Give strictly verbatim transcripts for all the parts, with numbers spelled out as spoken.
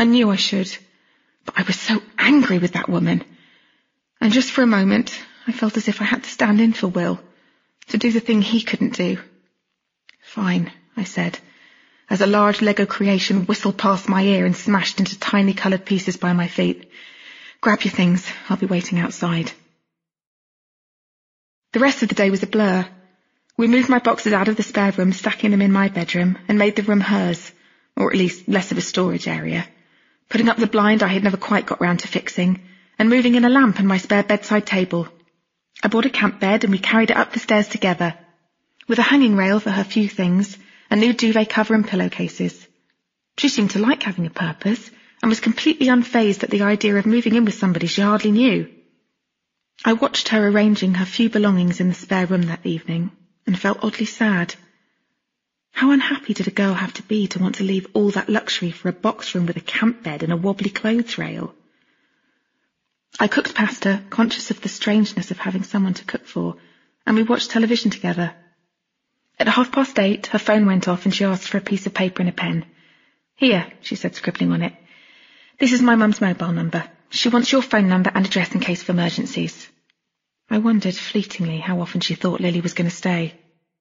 I knew I should, but I was so angry with that woman. And just for a moment, I felt as if I had to stand in for Will, to do the thing he couldn't do. Fine, I said, as a large Lego creation whistled past my ear and smashed into tiny coloured pieces by my feet. Grab your things, I'll be waiting outside. The rest of the day was a blur. We moved my boxes out of the spare room, stacking them in my bedroom, and made the room hers, or at least less of a storage area. Putting up the blind I had never quite got round to fixing, and moving in a lamp and my spare bedside table. I bought a camp bed and we carried it up the stairs together, with a hanging rail for her few things, a new duvet cover and pillowcases. She seemed to like having a purpose, and was completely unfazed at the idea of moving in with somebody she hardly knew. I watched her arranging her few belongings in the spare room that evening, and felt oddly sad. How unhappy did a girl have to be to want to leave all that luxury for a box room with a camp bed and a wobbly clothes rail? I cooked pasta, conscious of the strangeness of having someone to cook for, and we watched television together. At half past eight, her phone went off and she asked for a piece of paper and a pen. Here, she said, scribbling on it. This is my mum's mobile number. She wants your phone number and address in case of emergencies. I wondered fleetingly how often she thought Lily was going to stay.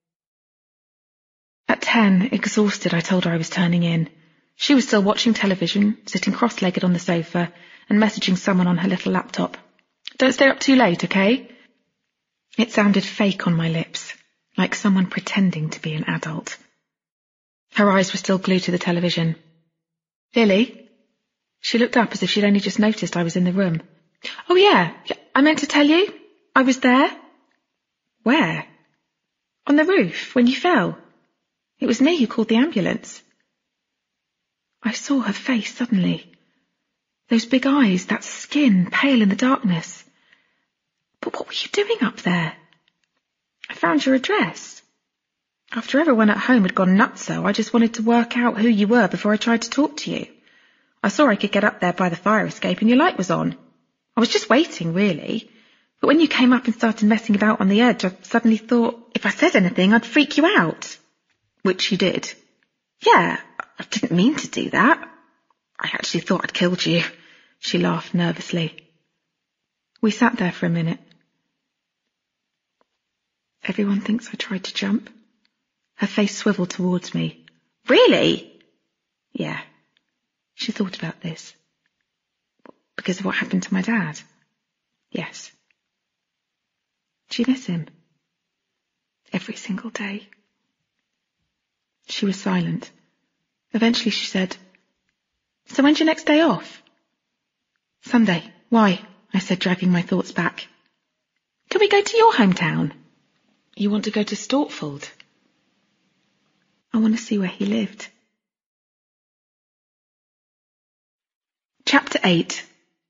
At ten, exhausted, I told her I was turning in. She was still watching television, sitting cross-legged on the sofa, and messaging someone on her little laptop. Don't stay up too late, okay? It sounded fake on my lips, like someone pretending to be an adult. Her eyes were still glued to the television. Lily? She looked up as if she'd only just noticed I was in the room. Oh yeah, I meant to tell you. I was there. Where? On the roof, when you fell. It was me who called the ambulance. I saw her face suddenly. Those big eyes, that skin, pale in the darkness. But what were you doing up there? I found your address. After everyone at home had gone nutso, I just wanted to work out who you were before I tried to talk to you. I saw I could get up there by the fire escape and your light was on. I was just waiting, really. But when you came up and started messing about on the edge, I suddenly thought if I said anything, I'd freak you out. Which you did. Yeah, I didn't mean to do that. I actually thought I'd killed you. She laughed nervously. We sat there for a minute. Everyone thinks I tried to jump. Her face swiveled towards me. Really? Yeah. She thought about this. Because of what happened to my dad? Yes. Do you miss him? Every single day. She was silent. Eventually she said, So when's your next day off? Sunday. Why? I said, dragging my thoughts back. Can we go to your hometown? You want to go to Stortford? I want to see where he lived. Chapter eight.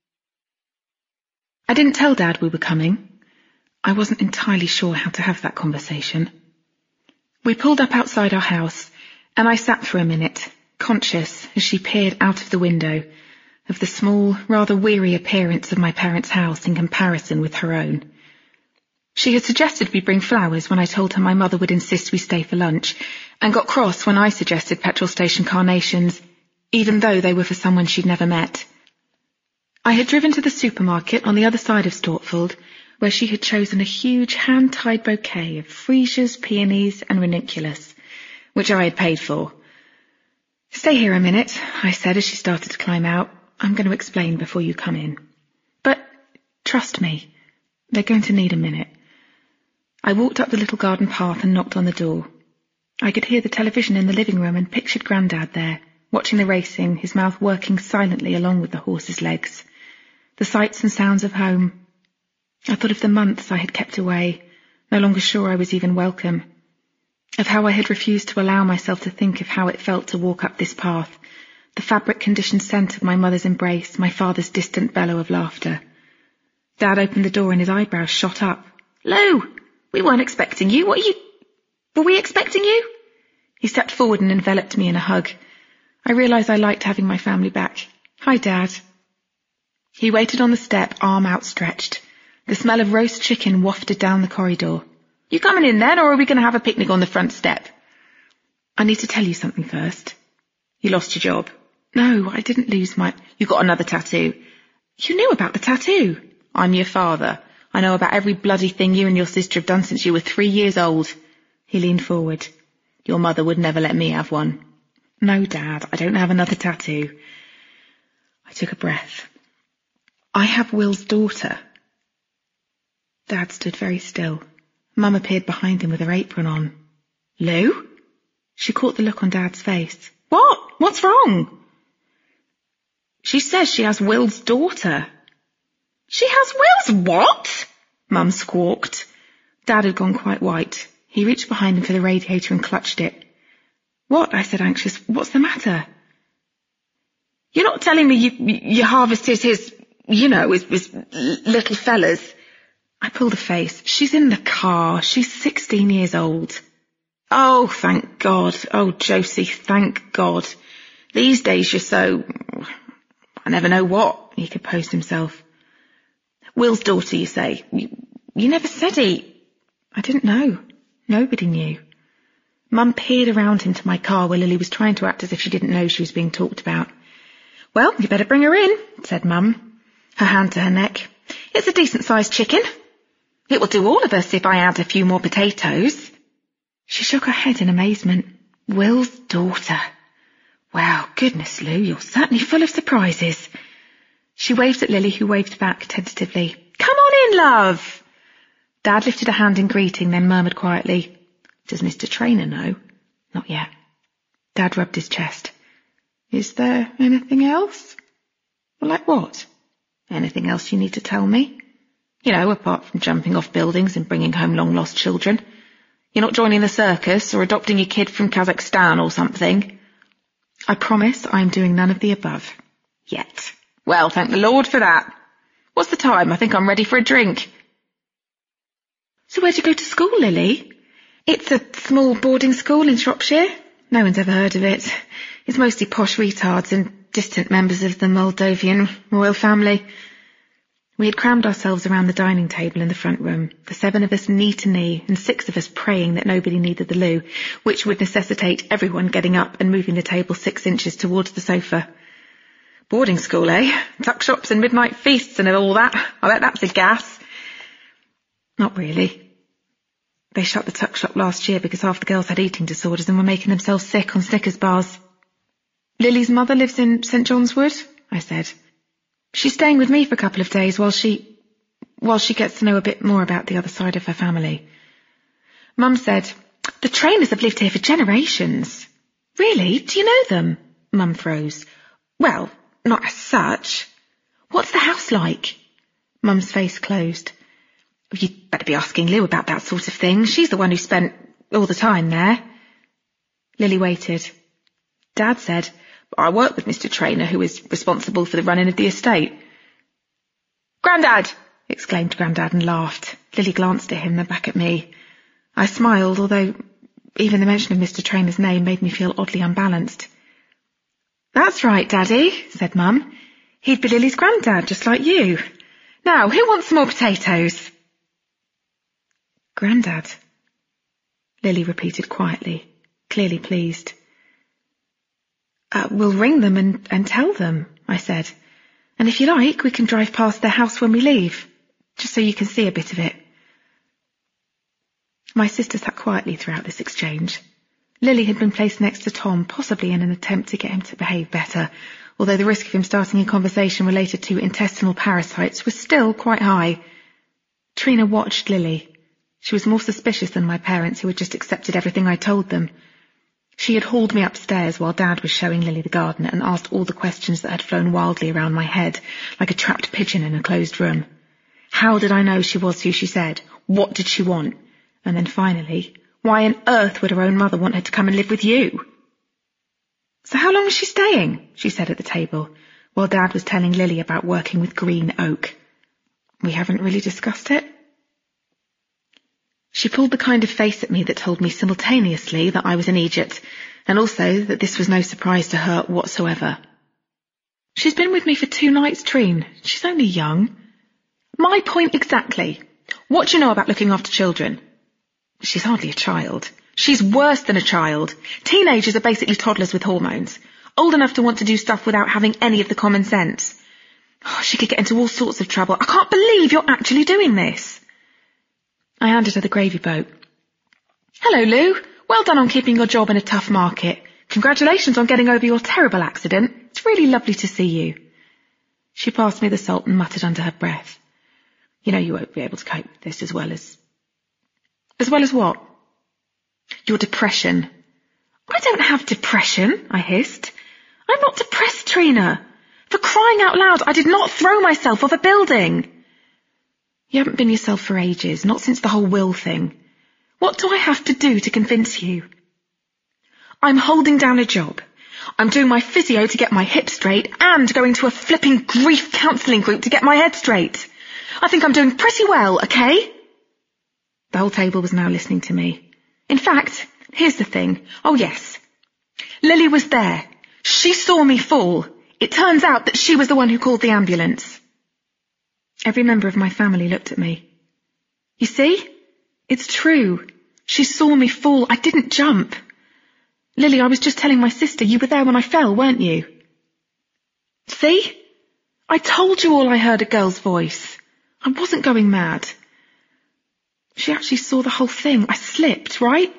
I didn't tell Dad we were coming. I wasn't entirely sure how to have that conversation. We pulled up outside our house, and I sat for a minute, conscious, as she peered out of the window, of the small, rather weary appearance of my parents' house in comparison with her own. She had suggested we bring flowers when I told her my mother would insist we stay for lunch, and got cross when I suggested petrol station carnations, even though they were for someone she'd never met. I had driven to the supermarket on the other side of Stortford, where she had chosen a huge hand-tied bouquet of freesias, peonies and ranunculus, which I had paid for. Stay here a minute, I said as she started to climb out. I'm going to explain before you come in. But trust me, they're going to need a minute. I walked up the little garden path and knocked on the door. I could hear the television in the living room and pictured Grandad there, watching the racing, his mouth working silently along with the horse's legs. The sights and sounds of home. I thought of the months I had kept away, no longer sure I was even welcome. Of how I had refused to allow myself to think of how it felt to walk up this path, the fabric-conditioned scent of my mother's embrace, my father's distant bellow of laughter. Dad opened the door and his eyebrows shot up. Lou, we weren't expecting you. What are you... Were we expecting you? He stepped forward and enveloped me in a hug. I realised I liked having my family back. Hi, Dad. He waited on the step, arm outstretched. The smell of roast chicken wafted down the corridor. You coming in then, or are we going to have a picnic on the front step? I need to tell you something first. You lost your job. No, I didn't lose my... You got another tattoo. You knew about the tattoo. I'm your father. I know about every bloody thing you and your sister have done since you were three years old. He leaned forward. Your mother would never let me have one. No, Dad, I don't have another tattoo. I took a breath. I have Will's daughter. Dad stood very still. Mum appeared behind him with her apron on. Lou? She caught the look on Dad's face. What? What's wrong? She says she has Will's daughter. She has Will's what? Mum squawked. Dad had gone quite white. He reached behind him for the radiator and clutched it. What? I said, anxious. What's the matter? You're not telling me you, you harvested his, you know, his, his little fellas? I pulled a face. She's in the car. She's sixteen years old. Oh, thank God. Oh, Josie, thank God. These days you're so... I never know what. He composed himself. Will's daughter, you say? You, you never said he... I didn't know. Nobody knew. Mum peered around him to my car where Lily was trying to act as if she didn't know she was being talked about. Well, you better bring her in, said Mum, her hand to her neck. It's a decent-sized chicken. It will do all of us if I add a few more potatoes. She shook her head in amazement. Will's daughter. Wow, goodness, Lou, you're certainly full of surprises. She waved at Lily, who waved back tentatively. Come on in, love. Dad lifted a hand in greeting, then murmured quietly, Does Mister Traynor know? Not yet. Dad rubbed his chest. Is there anything else? Well, like what? Anything else you need to tell me? You know, apart from jumping off buildings and bringing home long-lost children. You're not joining the circus or adopting a kid from Kazakhstan or something? I promise I'm doing none of the above. Yet. Well, thank the Lord for that. What's the time? I think I'm ready for a drink. So where'd you go to school, Lily? It's a small boarding school in Shropshire. No one's ever heard of it. It's mostly posh retards and distant members of the Moldovan royal family. We had crammed ourselves around the dining table in the front room, the seven of us knee to knee and six of us praying that nobody needed the loo, which would necessitate everyone getting up and moving the table six inches towards the sofa. Boarding school, eh? Tuck shops and midnight feasts and all that. I bet that's a gas. Not really. They shut the tuck shop last year because half the girls had eating disorders and were making themselves sick on Snickers bars. Lily's mother lives in St John's Wood, I said. She's staying with me for a couple of days while she... while she gets to know a bit more about the other side of her family. Mum said, The Traynors have lived here for generations. Really? Do you know them? Mum froze. Well, not as such. What's the house like? Mum's face closed. You'd better be asking Lou about that sort of thing. She's the one who spent all the time there. Lily waited. Dad said, I work with Mister Traynor, who is responsible for the running of the estate. Grandad! Exclaimed Grandad and laughed. Lily glanced at him, then back at me. I smiled, although even the mention of Mister Traynor's name made me feel oddly unbalanced. That's right, Daddy, said Mum. He'd be Lily's granddad, just like you. Now, who wants some more potatoes? Grandad, Lily repeated quietly, clearly pleased. Uh, we'll ring them and, and tell them, I said. And if you like, we can drive past their house when we leave, just so you can see a bit of it. My sister sat quietly throughout this exchange. Lily had been placed next to Tom, possibly in an attempt to get him to behave better, although the risk of him starting a conversation related to intestinal parasites was still quite high. Trina watched Lily. She was more suspicious than my parents, who had just accepted everything I told them. She had hauled me upstairs while Dad was showing Lily the garden and asked all the questions that had flown wildly around my head, like a trapped pigeon in a closed room. How did I know she was who she said? What did she want? And then finally, why on earth would her own mother want her to come and live with you? So how long is she staying? She said at the table, while Dad was telling Lily about working with Green Oak. We haven't really discussed it. She pulled the kind of face at me that told me simultaneously that I was an Egypt, and also that this was no surprise to her whatsoever. She's been with me for two nights, Trine. She's only young. My point exactly. What do you know about looking after children? She's hardly a child. She's worse than a child. Teenagers are basically toddlers with hormones. Old enough to want to do stuff without having any of the common sense. Oh, she could get into all sorts of trouble. I can't believe you're actually doing this. I handed her the gravy boat. Hello, Lou. Well done on keeping your job in a tough market. Congratulations on getting over your terrible accident. It's really lovely to see you. She passed me the salt and muttered under her breath. You know you won't be able to cope with this as well as... As well as what? Your depression. I don't have depression, I hissed. I'm not depressed, Trina. For crying out loud, I did not throw myself off a building. You haven't been yourself for ages, not since the whole will thing. What do I have to do to convince you? I'm holding down a job. I'm doing my physio to get my hip straight and going to a flipping grief counselling group to get my head straight. I think I'm doing pretty well, okay? The whole table was now listening to me. In fact, here's the thing. Oh, yes. Lily was there. She saw me fall. It turns out that she was the one who called the ambulance. Every member of my family looked at me. You see? It's true. She saw me fall. I didn't jump. Lily, I was just telling my sister you were there when I fell, weren't you? See? I told you all I heard a girl's voice. I wasn't going mad. She actually saw the whole thing. I slipped, right?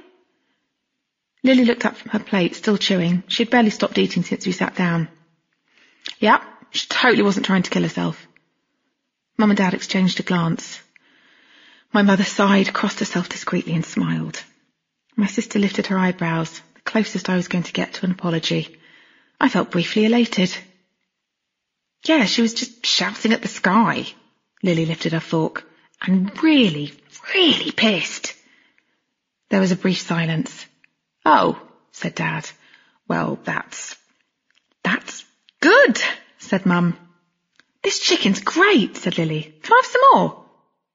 Lily looked up from her plate, still chewing. She'd barely stopped eating since we sat down. Yep, she totally wasn't trying to kill herself. Mum and Dad exchanged a glance. My mother sighed, crossed herself discreetly and smiled. My sister lifted her eyebrows, the closest I was going to get to an apology. I felt briefly elated. Yeah, she was just shouting at the sky. Lily lifted her fork. And really, really pissed. There was a brief silence. Oh, said Dad. Well, that's... That's good, said Mum. This chicken's great, said Lily. Can I have some more?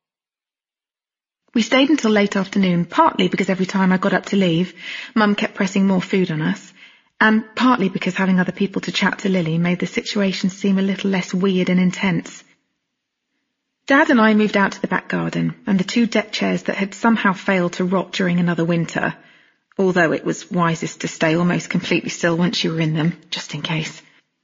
We stayed until late afternoon, partly because every time I got up to leave, Mum kept pressing more food on us, and partly because having other people to chat to Lily made the situation seem a little less weird and intense. Dad and I moved out to the back garden, and the two deck chairs that had somehow failed to rot during another winter, although it was wisest to stay almost completely still once you were in them, just in case.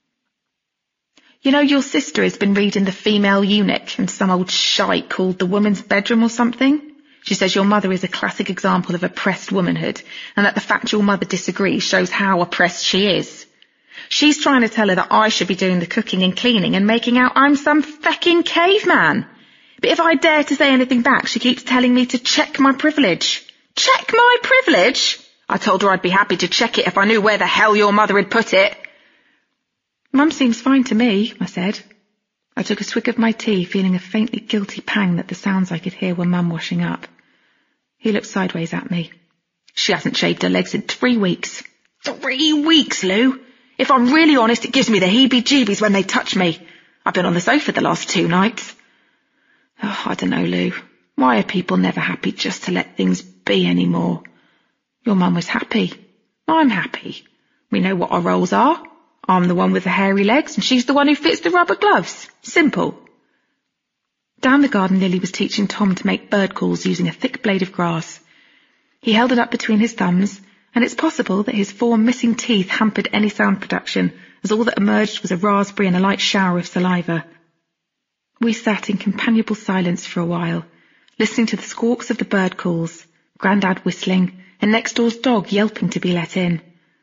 You know, your sister has been reading The Female Eunuch and some old shite called The Woman's Bedroom or something. She says your mother is a classic example of oppressed womanhood, and that the fact your mother disagrees shows how oppressed she is. She's trying to tell her that I should be doing the cooking and cleaning and making out I'm some fecking caveman. But if I dare to say anything back, she keeps telling me to check my privilege. Check my privilege? I told her I'd be happy to check it if I knew where the hell your mother had put it. Mum seems fine to me, I said. I took a swig of my tea, feeling a faintly guilty pang that the sounds I could hear were Mum washing up. He looked sideways at me. She hasn't shaved her legs in three weeks. Three weeks, Lou? If I'm really honest, it gives me the heebie-jeebies when they touch me. I've been on the sofa the last two nights. Oh, I don't know, Lou. Why are people never happy just to let things be anymore? Your mum was happy. I'm happy. We know what our roles are. I'm the one with the hairy legs, and she's the one who fits the rubber gloves. Simple. Down the garden, Lily was teaching Tom to make bird calls using a thick blade of grass. He held it up between his thumbs, and it's possible that his four missing teeth hampered any sound production, as all that emerged was a raspberry and a light shower of saliva. We sat in companionable silence for a while, listening to the squawks of the bird calls, Grandad whistling, and next door's dog yelping to be let in.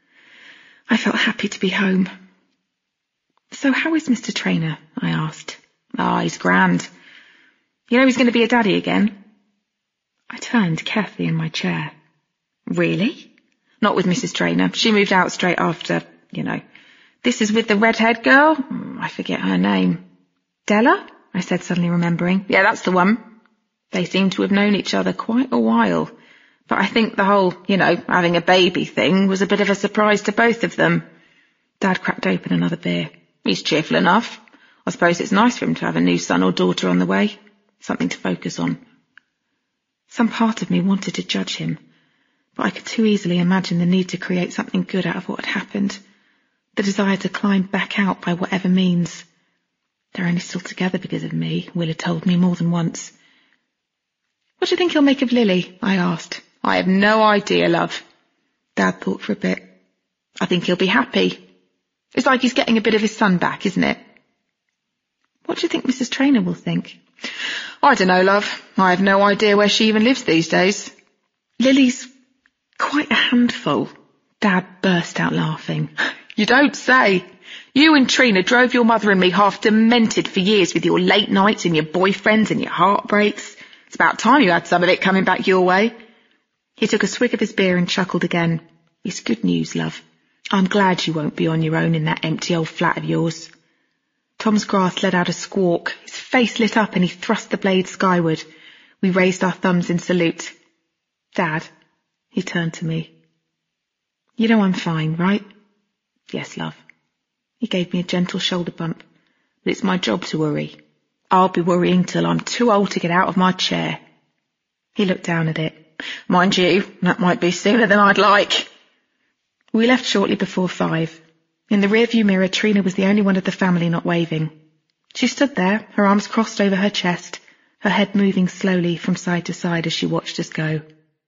I felt happy to be home. So how is Mister Traynor? I asked. Ah, oh, he's grand. You know he's going to be a daddy again? I turned carefully in my chair. Really? Not with Missus Traynor. She moved out straight after, you know. This is with the red-haired girl? I forget her name. Della? I said, suddenly remembering. Yeah, that's the one. They seem to have known each other quite a while. But I think the whole, you know, having a baby thing was a bit of a surprise to both of them. Dad cracked open another beer. He's cheerful enough. I suppose it's nice for him to have a new son or daughter on the way. Something to focus on. Some part of me wanted to judge him, but I could too easily imagine the need to create something good out of what had happened. The desire to climb back out by whatever means. They're only still together because of me, Will had told me more than once. What do you think he'll make of Lily? I asked. I have no idea, love. Dad thought for a bit. I think he'll be happy. It's like he's getting a bit of his son back, isn't it? What do you think Missus Traynor will think? I don't know, love. I have no idea where she even lives these days. Lily's quite a handful. Dad burst out laughing. You don't say. You and Trina drove your mother and me half demented for years with your late nights and your boyfriends and your heartbreaks. It's about time you had some of it coming back your way. He took a swig of his beer and chuckled again. It's good news, love. I'm glad you won't be on your own in that empty old flat of yours. Tom's Grath let out a squawk. His face lit up and he thrust the blade skyward. We raised our thumbs in salute. Dad, he turned to me. You know I'm fine, right? Yes, love. He gave me a gentle shoulder bump. But it's my job to worry. I'll be worrying till I'm too old to get out of my chair. He looked down at it. Mind you, that might be sooner than I'd like. We left shortly before five. In the rearview mirror, Trina was the only one of the family not waving. She stood there, her arms crossed over her chest, her head moving slowly from side to side as she watched us go.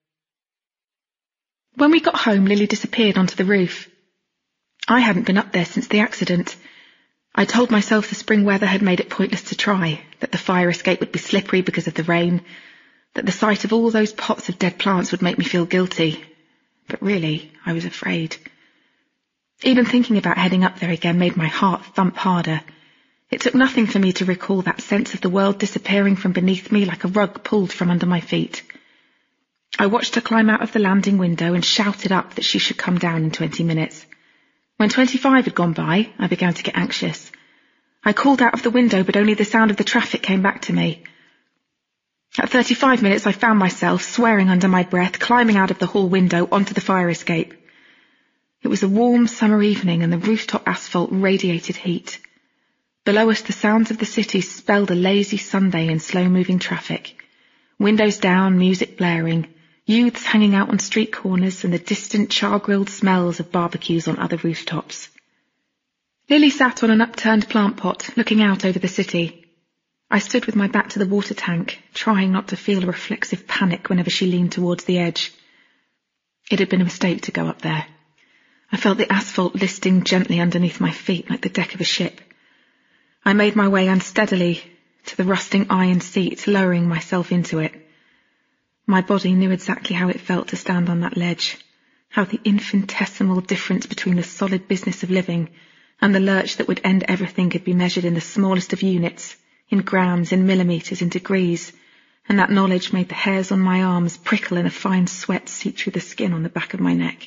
When we got home, Lily disappeared onto the roof. I hadn't been up there since the accident. I told myself the spring weather had made it pointless to try, that the fire escape would be slippery because of the rain, that the sight of all those pots of dead plants would make me feel guilty. But really, I was afraid. Even thinking about heading up there again made my heart thump harder. It took nothing for me to recall that sense of the world disappearing from beneath me like a rug pulled from under my feet. I watched her climb out of the landing window and shouted up that she should come down in twenty minutes. When twenty-five had gone by, I began to get anxious. I called out of the window, but only the sound of the traffic came back to me. At thirty-five minutes, I found myself, swearing under my breath, climbing out of the hall window onto the fire escape. It was a warm summer evening and the rooftop asphalt radiated heat. Below us, the sounds of the city spelled a lazy Sunday in slow-moving traffic. Windows down, music blaring, youths hanging out on street corners and the distant char-grilled smells of barbecues on other rooftops. Lily sat on an upturned plant pot, looking out over the city. I stood with my back to the water tank, trying not to feel a reflexive panic whenever she leaned towards the edge. It had been a mistake to go up there. I felt the asphalt listing gently underneath my feet like the deck of a ship. I made my way unsteadily to the rusting iron seat, lowering myself into it. My body knew exactly how it felt to stand on that ledge, how the infinitesimal difference between the solid business of living and the lurch that would end everything could be measured in the smallest of units, in grams, in millimetres, in degrees, and that knowledge made the hairs on my arms prickle and a fine sweat seep through the skin on the back of my neck.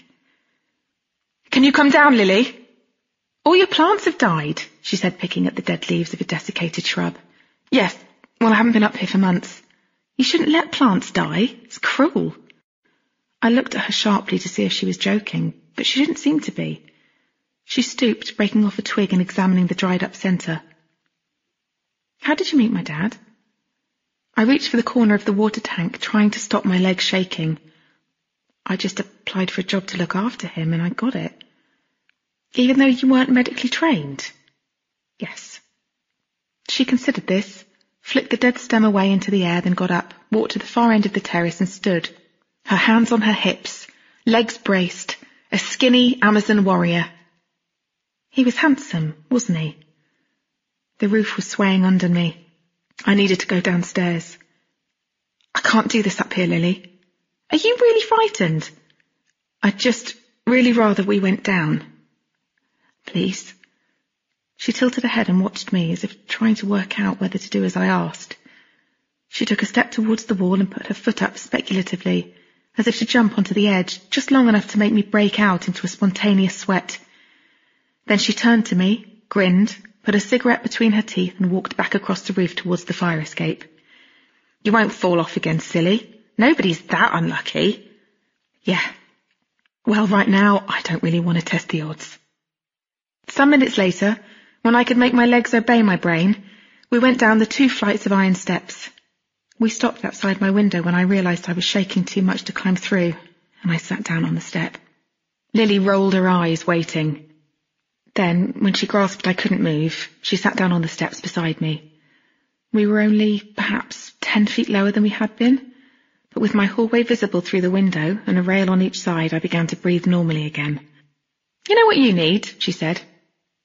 Can you come down, Lily? All your plants have died, she said, picking at the dead leaves of a desiccated shrub. Yes, well, I haven't been up here for months. You shouldn't let plants die. It's cruel. I looked at her sharply to see if she was joking, but she didn't seem to be. She stooped, breaking off a twig and examining the dried-up centre. How did you meet my dad? I reached for the corner of the water tank, trying to stop my legs shaking. I just applied for a job to look after him, and I got it. Even though you weren't medically trained? Yes. She considered this, flicked the dead stem away into the air, then got up, walked to the far end of the terrace and stood, her hands on her hips, legs braced, a skinny Amazon warrior. He was handsome, wasn't he? The roof was swaying under me. I needed to go downstairs. I can't do this up here, Lily. Are you really frightened? I'd just really rather we went down. Please. She tilted her head and watched me, as if trying to work out whether to do as I asked. She took a step towards the wall and put her foot up speculatively, as if to jump onto the edge, just long enough to make me break out into a spontaneous sweat. Then she turned to me, grinned, put a cigarette between her teeth and walked back across the roof towards the fire escape. You won't fall off again, silly. Nobody's that unlucky. Yeah. Well, right now, I don't really want to test the odds. Some minutes later, when I could make my legs obey my brain, we went down the two flights of iron steps. We stopped outside my window when I realised I was shaking too much to climb through, and I sat down on the step. Lily rolled her eyes, waiting. Then, when she grasped I couldn't move, she sat down on the steps beside me. We were only, perhaps, ten feet lower than we had been, but with my hallway visible through the window and a rail on each side, I began to breathe normally again. You know what you need, she said.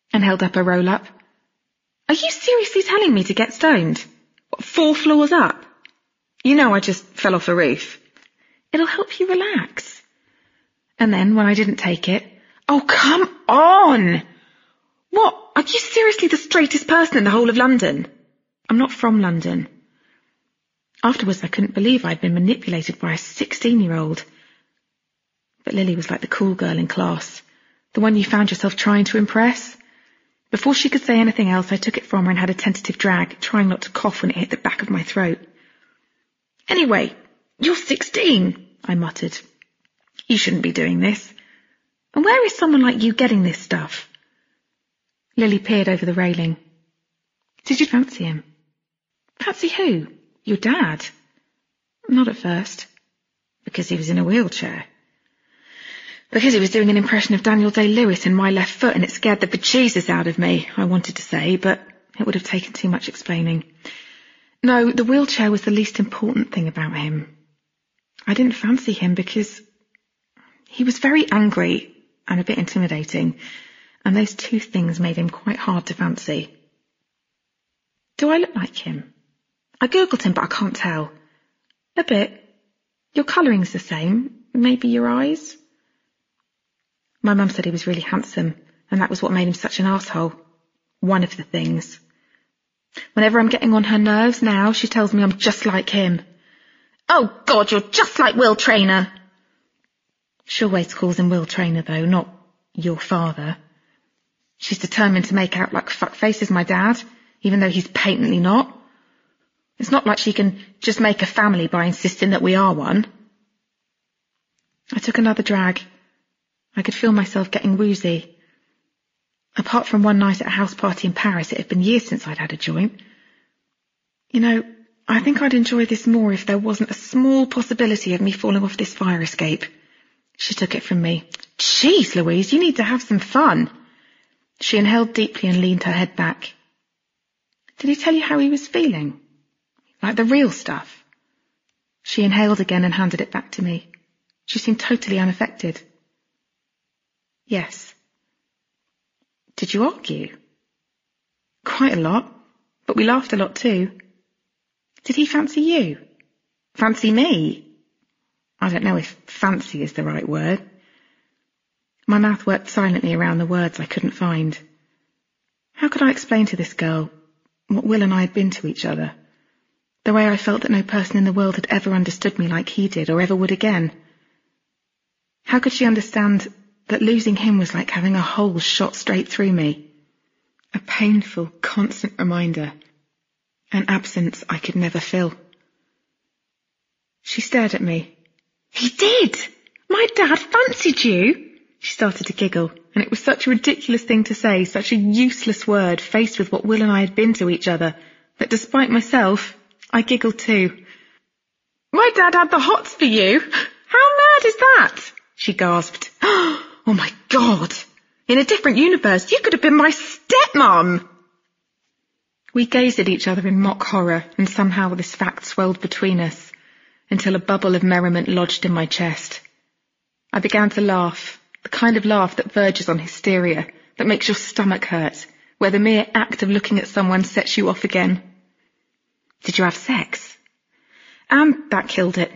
and held up a roll-up. Are you seriously telling me to get stoned? What, four floors up? You know I just fell off a roof. It'll help you relax. And then, when I didn't take it, oh, come on! What? Are you seriously the straightest person in the whole of London? I'm not from London. Afterwards, I couldn't believe I'd been manipulated by a sixteen-year-old. But Lily was like the cool girl in class, the one you found yourself trying to impress. Before she could say anything else, I took it from her and had a tentative drag, trying not to cough when it hit the back of my throat. Anyway, you're sixteen, I muttered. You shouldn't be doing this. And where is someone like you getting this stuff? Lily peered over the railing. Did you fancy him? Fancy who? Your dad? Not at first. Because he was in a wheelchair. Because he was doing an impression of Daniel Day-Lewis in My Left Foot and it scared the bejesus out of me, I wanted to say, but it would have taken too much explaining. No, the wheelchair was the least important thing about him. I didn't fancy him because he was very angry and a bit intimidating, and those two things made him quite hard to fancy. Do I look like him? I googled him, but I can't tell. A bit. Your colouring's the same. Maybe your eyes? My mum said he was really handsome, and that was what made him such an arsehole. One of the things. Whenever I'm getting on her nerves now, she tells me I'm just like him. Oh, God, you're just like Will Traynor. She always calls him Will Traynor, though, not your father. She's determined to make out like fuckface is my dad, even though he's patently not. It's not like she can just make a family by insisting that we are one. I took another drag. I could feel myself getting woozy. Apart from one night at a house party in Paris, it had been years since I'd had a joint. You know, I think I'd enjoy this more if there wasn't a small possibility of me falling off this fire escape. She took it from me. Jeez, Louise, you need to have some fun. She inhaled deeply and leaned her head back. Did he tell you how he was feeling? Like the real stuff? She inhaled again and handed it back to me. She seemed totally unaffected. Yes. Did you argue? Quite a lot, but we laughed a lot too. Did he fancy you? Fancy me? I don't know if fancy is the right word. My mouth worked silently around the words I couldn't find. How could I explain to this girl what Will and I had been to each other? The way I felt that no person in the world had ever understood me like he did or ever would again. How could she understand that losing him was like having a hole shot straight through me? A painful, constant reminder. An absence I could never fill. She stared at me. He did! My dad fancied you! She started to giggle, and it was such a ridiculous thing to say, such a useless word faced with what Will and I had been to each other, that despite myself, I giggled too. My dad had the hots for you! How mad is that? She gasped. Oh my God! In a different universe, you could have been my stepmom! We gazed at each other in mock horror, and somehow this fact swelled between us, until a bubble of merriment lodged in my chest. I began to laugh, the kind of laugh that verges on hysteria, that makes your stomach hurt, where the mere act of looking at someone sets you off again. Did you have sex? And that killed it.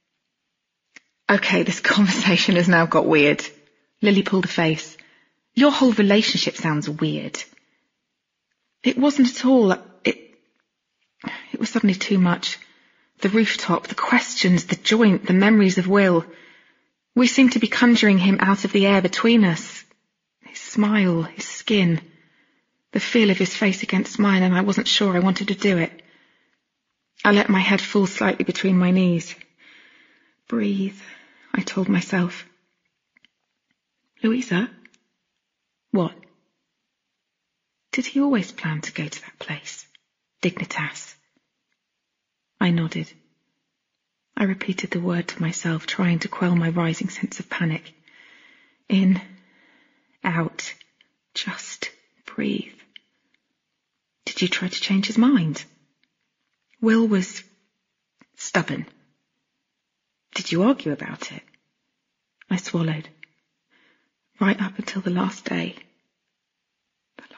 Okay, this conversation has now got weird. Lily pulled a face. Your whole relationship sounds weird. It wasn't at all. It, it was suddenly too much. The rooftop, the questions, the joint, the memories of Will. We seemed to be conjuring him out of the air between us. His smile, his skin, the feel of his face against mine, and I wasn't sure I wanted to do it. I let my head fall slightly between my knees. Breathe, I told myself. Louisa? What? Did he always plan to go to that place? Dignitas? I nodded. I repeated the word to myself, trying to quell my rising sense of panic. In, out, just breathe. Did you try to change his mind? Will was stubborn. Did you argue about it? I swallowed. Right up until the last day. But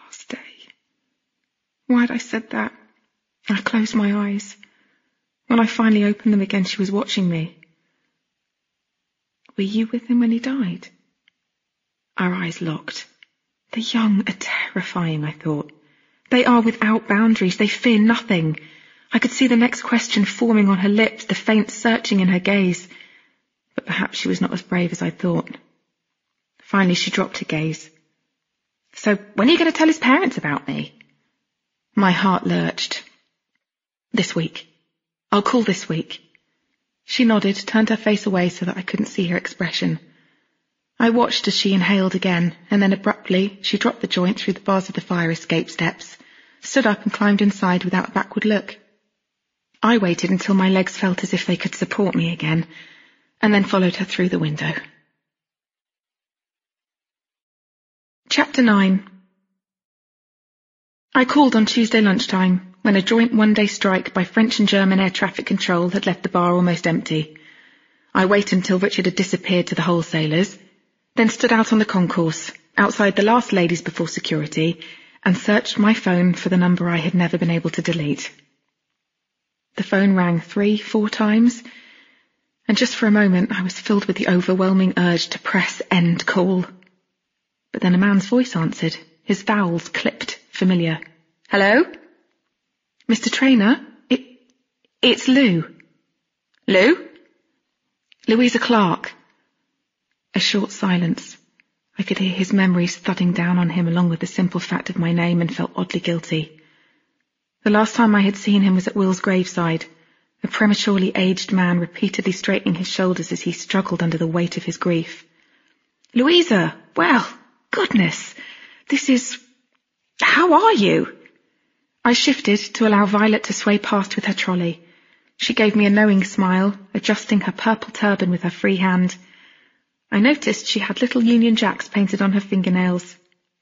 Why'd I said that? I closed my eyes. When I finally opened them again, she was watching me. Were you with him when he died? Our eyes locked. The young are terrifying, I thought. They are without boundaries. They fear nothing. I could see the next question forming on her lips, the faint searching in her gaze. But perhaps she was not as brave as I thought. Finally, she dropped her gaze. So, when are you going to tell his parents about me? My heart lurched. This week. I'll call this week. She nodded, turned her face away so that I couldn't see her expression. I watched as she inhaled again, and then abruptly she dropped the joint through the bars of the fire escape steps, stood up and climbed inside without a backward look. I waited until my legs felt as if they could support me again, and then followed her through the window. Chapter nine. I called on Tuesday lunchtime, when a joint one-day strike by French and German air traffic control had left the bar almost empty. I waited until Richard had disappeared to the wholesalers, then stood out on the concourse, outside the last ladies before security, and searched my phone for the number I had never been able to delete. The phone rang three, four times, and just for a moment I was filled with the overwhelming urge to press end call. But then a man's voice answered, his vowels clipped, familiar. Hello? Mister Traynor? It, it's Lou. Lou? Louisa Clark. A short silence. I could hear his memories thudding down on him along with the simple fact of my name and felt oddly guilty. The last time I had seen him was at Will's graveside, a prematurely aged man repeatedly straightening his shoulders as he struggled under the weight of his grief. Louisa, well, goodness, this is... How are you? I shifted to allow Violet to sway past with her trolley. She gave me a knowing smile, adjusting her purple turban with her free hand. I noticed she had little Union Jacks painted on her fingernails.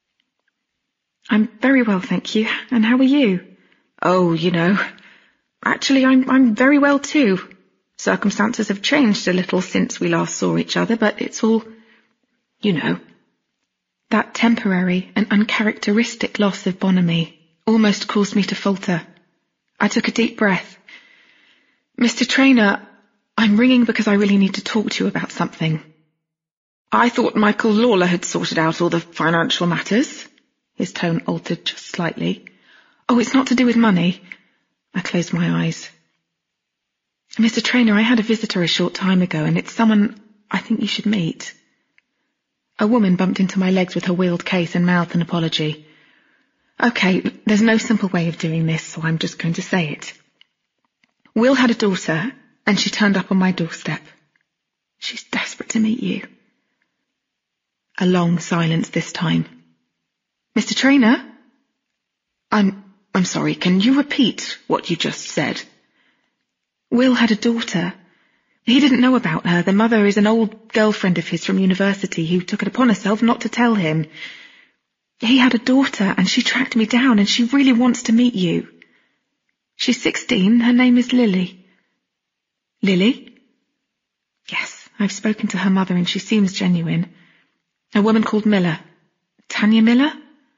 I'm very well, thank you. And how are you? Oh, you know. Actually, I'm, I'm very well too. Circumstances have changed a little since we last saw each other, but it's all, you know. That temporary and uncharacteristic loss of Bonamy almost caused me to falter. I took a deep breath. Mister Traynor, I'm ringing because I really need to talk to you about something. I thought Michael Lawler had sorted out all the financial matters. His tone altered just slightly. Oh, it's not to do with money. I closed my eyes. Mister Traynor, I had a visitor a short time ago, and it's someone I think you should meet. A woman bumped into my legs with her wheeled case and mouthed an apology. Okay, there's no simple way of doing this, so I'm just going to say it. Will had a daughter, and she turned up on my doorstep. She's desperate to meet you. A long silence this time. Mister Traynor? I'm, I'm sorry, can you repeat what you just said? Will had a daughter. He didn't know about her. The mother is an old girlfriend of his from university who took it upon herself not to tell him. He had a daughter, and she tracked me down, and she really wants to meet you. She's sixteen. Her name is Lily. Lily? Yes, I've spoken to her mother, and she seems genuine. A woman called Miller. Tanya Miller?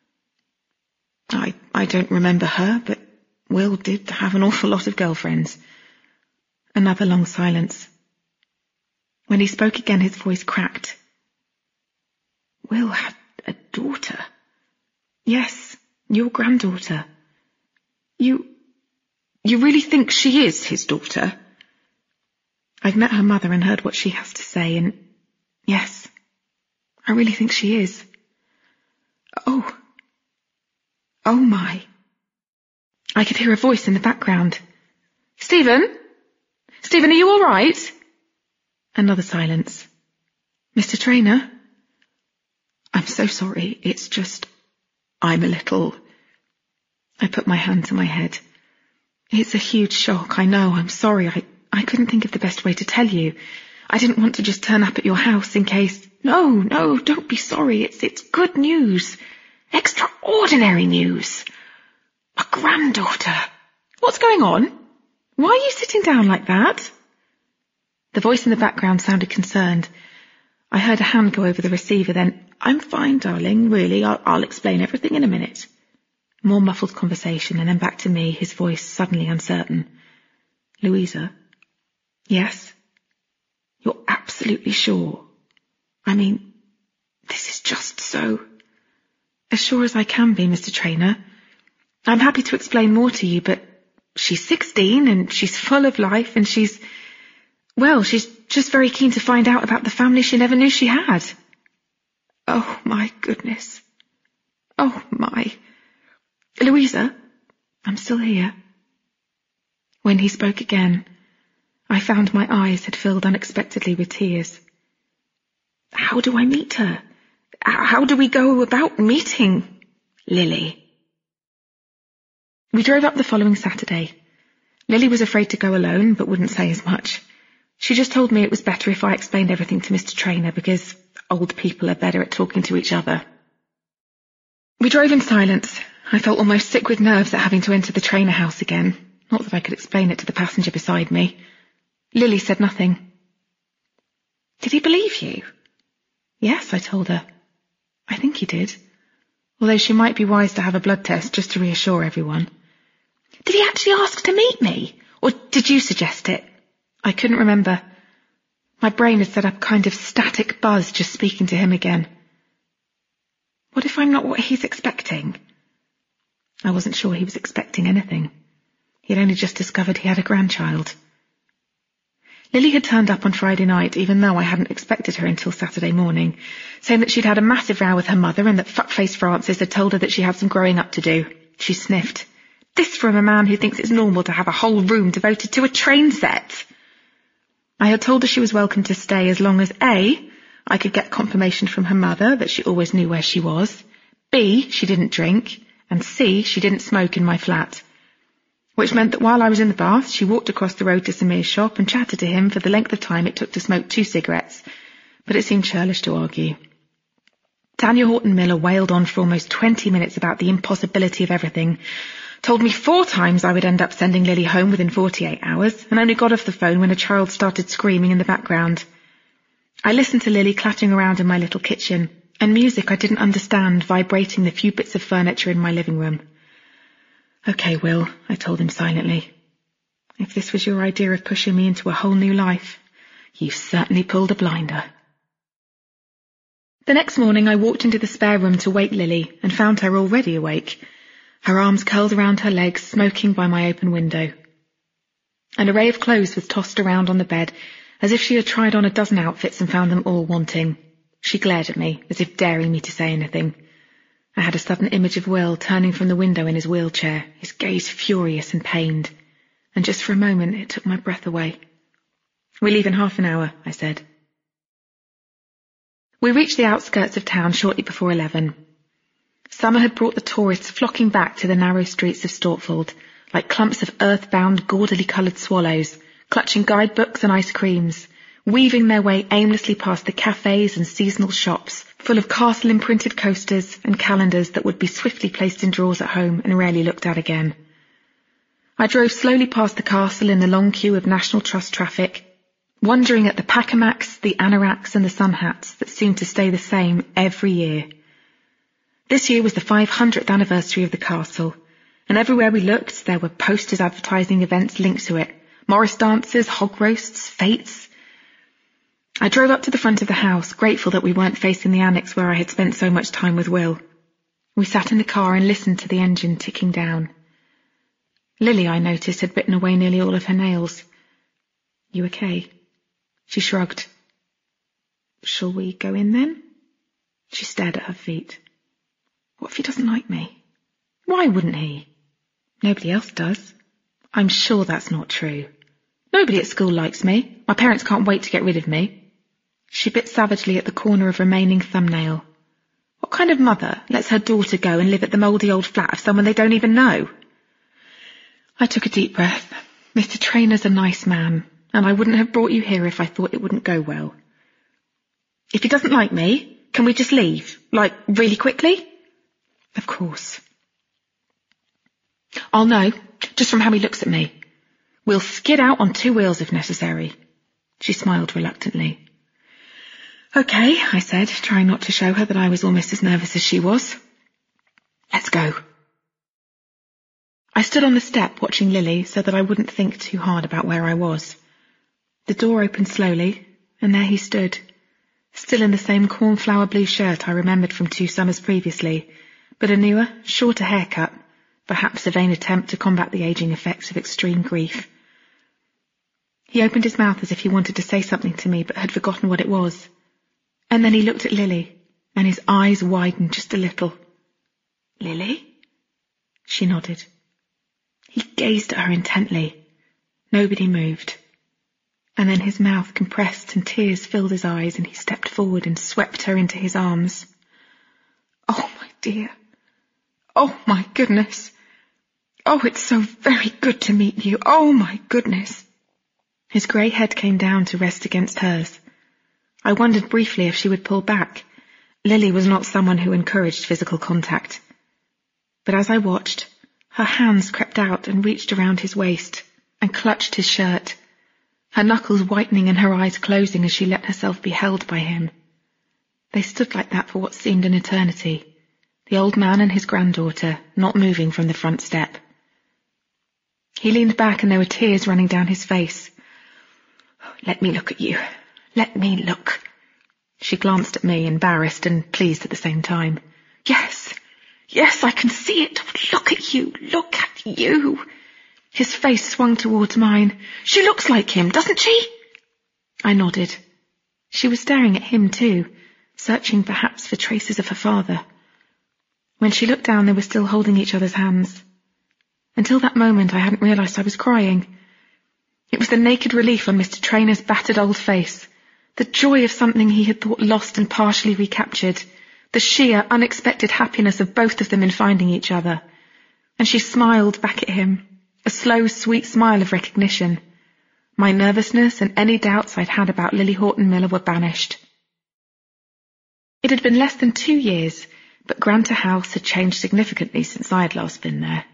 I, I don't remember her, but Will did have an awful lot of girlfriends. Another long silence. When he spoke again, his voice cracked. Will had a daughter. Yes, your granddaughter. You... you really think she is his daughter? I've met her mother and heard what she has to say, and yes, I really think she is. Oh. Oh my. I could hear a voice in the background. Stephen? Stephen, are you all right? Another silence. Mister Traynor? I'm so sorry, it's just... I'm a little... I put my hand to my head. It's a huge shock, I know, I'm sorry, I, I couldn't think of the best way to tell you. I didn't want to just turn up at your house in case... No, no, don't be sorry, it's, it's good news. Extraordinary news. A granddaughter. What's going on? Why are you sitting down like that? The voice in the background sounded concerned. I heard a hand go over the receiver, then, I'm fine, darling, really, I'll, I'll explain everything in a minute. More muffled conversation, and then back to me, his voice suddenly uncertain. Louisa? Yes? You're absolutely sure? I mean, this is just so... As sure as I can be, Mister Traynor. I'm happy to explain more to you, but she's sixteen, and she's full of life, and she's... Well, she's just very keen to find out about the family she never knew she had. Oh, my goodness. Oh, my... Louisa, I'm still here. When he spoke again, I found my eyes had filled unexpectedly with tears. How do I meet her? How do we go about meeting Lily? We drove up the following Saturday. Lily was afraid to go alone, but wouldn't say as much. She just told me it was better if I explained everything to Mister Traynor, because old people are better at talking to each other. We drove in silence. I felt almost sick with nerves at having to enter the Traynor house again. Not that I could explain it to the passenger beside me. Lily said nothing. Did he believe you? Yes, I told her. I think he did. Although she might be wise to have a blood test just to reassure everyone. Did he actually ask to meet me? Or did you suggest it? I couldn't remember. My brain had set up a kind of static buzz just speaking to him again. What if I'm not what he's expecting? I wasn't sure he was expecting anything. He had only just discovered he had a grandchild. Lily had turned up on Friday night, even though I hadn't expected her until Saturday morning, saying that she'd had a massive row with her mother and that fuckface Francis had told her that she had some growing up to do. She sniffed. This from a man who thinks it's normal to have a whole room devoted to a train set. I had told her she was welcome to stay as long as A, I could get confirmation from her mother that she always knew where she was, B, she didn't drink, and C, she didn't smoke in my flat. Which meant that while I was in the bath, she walked across the road to Samir's shop and chatted to him for the length of time it took to smoke two cigarettes, but it seemed churlish to argue. Tanya Horton-Miller wailed on for almost twenty minutes about the impossibility of everything, told me four times I would end up sending Lily home within forty-eight hours, and only got off the phone when a child started screaming in the background. I listened to Lily clattering around in my little kitchen, and music I didn't understand vibrating the few bits of furniture in my living room. Okay, Will, I told him silently. If this was your idea of pushing me into a whole new life, you've certainly pulled a blinder. The next morning I walked into the spare room to wake Lily and found her already awake, her arms curled around her legs, smoking by my open window. An array of clothes was tossed around on the bed, as if she had tried on a dozen outfits and found them all wanting. She glared at me, as if daring me to say anything. I had a sudden image of Will turning from the window in his wheelchair, his gaze furious and pained, and just for a moment it took my breath away. We leave in half an hour, I said. We reached the outskirts of town shortly before eleven. Summer had brought the tourists flocking back to the narrow streets of Stortford, like clumps of earth-bound, gaudily coloured swallows, clutching guidebooks and ice creams, weaving their way aimlessly past the cafes and seasonal shops, full of castle-imprinted coasters and calendars that would be swiftly placed in drawers at home and rarely looked at again. I drove slowly past the castle in the long queue of National Trust traffic, wondering at the Pacamacs, the anoraks and the sun hats that seemed to stay the same every year. This year was the five hundredth anniversary of the castle, and everywhere we looked there were posters advertising events linked to it, Morris dances, hog roasts, fetes. I drove up to the front of the house, grateful that we weren't facing the annex where I had spent so much time with Will. We sat in the car and listened to the engine ticking down. Lily, I noticed, had bitten away nearly all of her nails. You okay? She shrugged. Shall we go in then? She stared at her feet. What if he doesn't like me? Why wouldn't he? Nobody else does. I'm sure that's not true. Nobody at school likes me. My parents can't wait to get rid of me. She bit savagely at the corner of remaining thumbnail. What kind of mother lets her daughter go and live at the mouldy old flat of someone they don't even know? I took a deep breath. Mister Traynor's a nice man, and I wouldn't have brought you here if I thought it wouldn't go well. If he doesn't like me, can we just leave? Like, really quickly? Of course. I'll know, just from how he looks at me. We'll skid out on two wheels if necessary. She smiled reluctantly. Okay, I said, trying not to show her that I was almost as nervous as she was. Let's go. I stood on the step watching Lily so that I wouldn't think too hard about where I was. The door opened slowly, and there he stood, still in the same cornflower blue shirt I remembered from two summers previously, but a newer, shorter haircut, perhaps a vain attempt to combat the ageing effects of extreme grief. He opened his mouth as if he wanted to say something to me but had forgotten what it was. And then he looked at Lily, and his eyes widened just a little. "Lily?" She nodded. He gazed at her intently. Nobody moved. And then his mouth compressed and tears filled his eyes, and he stepped forward and swept her into his arms. "Oh, my dear. Oh, my goodness. Oh, it's so very good to meet you. Oh, my goodness." His grey head came down to rest against hers. I wondered briefly if she would pull back. Lily was not someone who encouraged physical contact. But as I watched, her hands crept out and reached around his waist and clutched his shirt, her knuckles whitening and her eyes closing as she let herself be held by him. They stood like that for what seemed an eternity, the old man and his granddaughter not moving from the front step. He leaned back and there were tears running down his face. "Let me look at you. Let me look." She glanced at me, embarrassed and pleased at the same time. "Yes, yes, I can see it. Look at you, look at you." His face swung towards mine. "She looks like him, doesn't she?" I nodded. She was staring at him too, searching perhaps for traces of her father. When she looked down, they were still holding each other's hands. Until that moment, I hadn't realised I was crying. It was the naked relief on Mister Trainor's battered old face, the joy of something he had thought lost and partially recaptured, the sheer, unexpected happiness of both of them in finding each other. And she smiled back at him, a slow, sweet smile of recognition. My nervousness and any doubts I'd had about Lily Horton Miller were banished. It had been less than two years, but Granter House had changed significantly since I had last been there.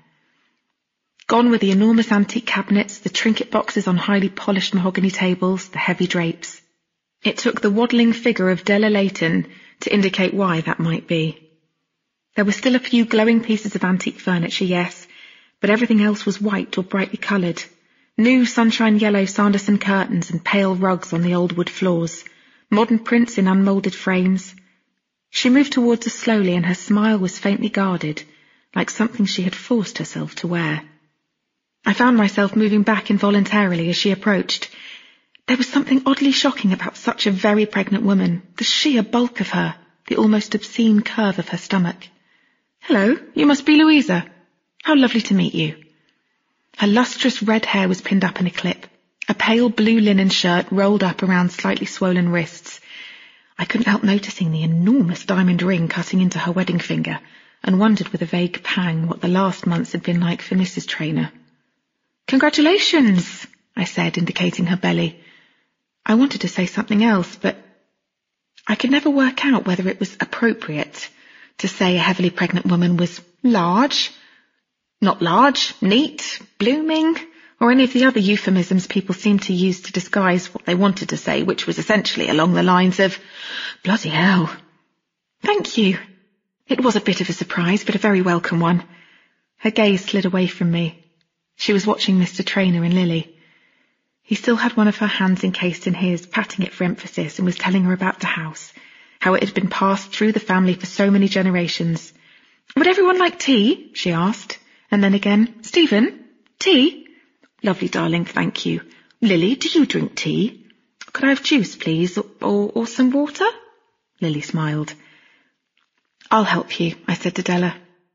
Gone were the enormous antique cabinets, the trinket boxes on highly polished mahogany tables, the heavy drapes. It took the waddling figure of Della Layton to indicate why that might be. There were still a few glowing pieces of antique furniture, yes, but everything else was white or brightly coloured. New sunshine yellow Sanderson curtains and pale rugs on the old wood floors, modern prints in unmoulded frames. She moved towards us slowly, and her smile was faintly guarded, like something she had forced herself to wear. I found myself moving back involuntarily as she approached. There was something oddly shocking about such a very pregnant woman, the sheer bulk of her, the almost obscene curve of her stomach. "Hello, you must be Louisa. How lovely to meet you." Her lustrous red hair was pinned up in a clip, a pale blue linen shirt rolled up around slightly swollen wrists. I couldn't help noticing the enormous diamond ring cutting into her wedding finger, and wondered with a vague pang what the last months had been like for Missus Trainor. "Congratulations," I said, indicating her belly. I wanted to say something else, but I could never work out whether it was appropriate to say a heavily pregnant woman was large, not large, neat, blooming, or any of the other euphemisms people seemed to use to disguise what they wanted to say, which was essentially along the lines of, "Bloody hell." "Thank you." It was a bit of a surprise, but a very welcome one. Her gaze slid away from me. She was watching Mister Trainor and Lily. He still had one of her hands encased in his, patting it for emphasis, and was telling her about the house, how it had been passed through the family for so many generations. "Would everyone like tea?" she asked, and then again, "Stephen, tea?" "Lovely, darling, thank you. Lily, do you drink tea?" "Could I have juice, please, or, or, or some water?" Lily smiled. "I'll help you," I said to Della.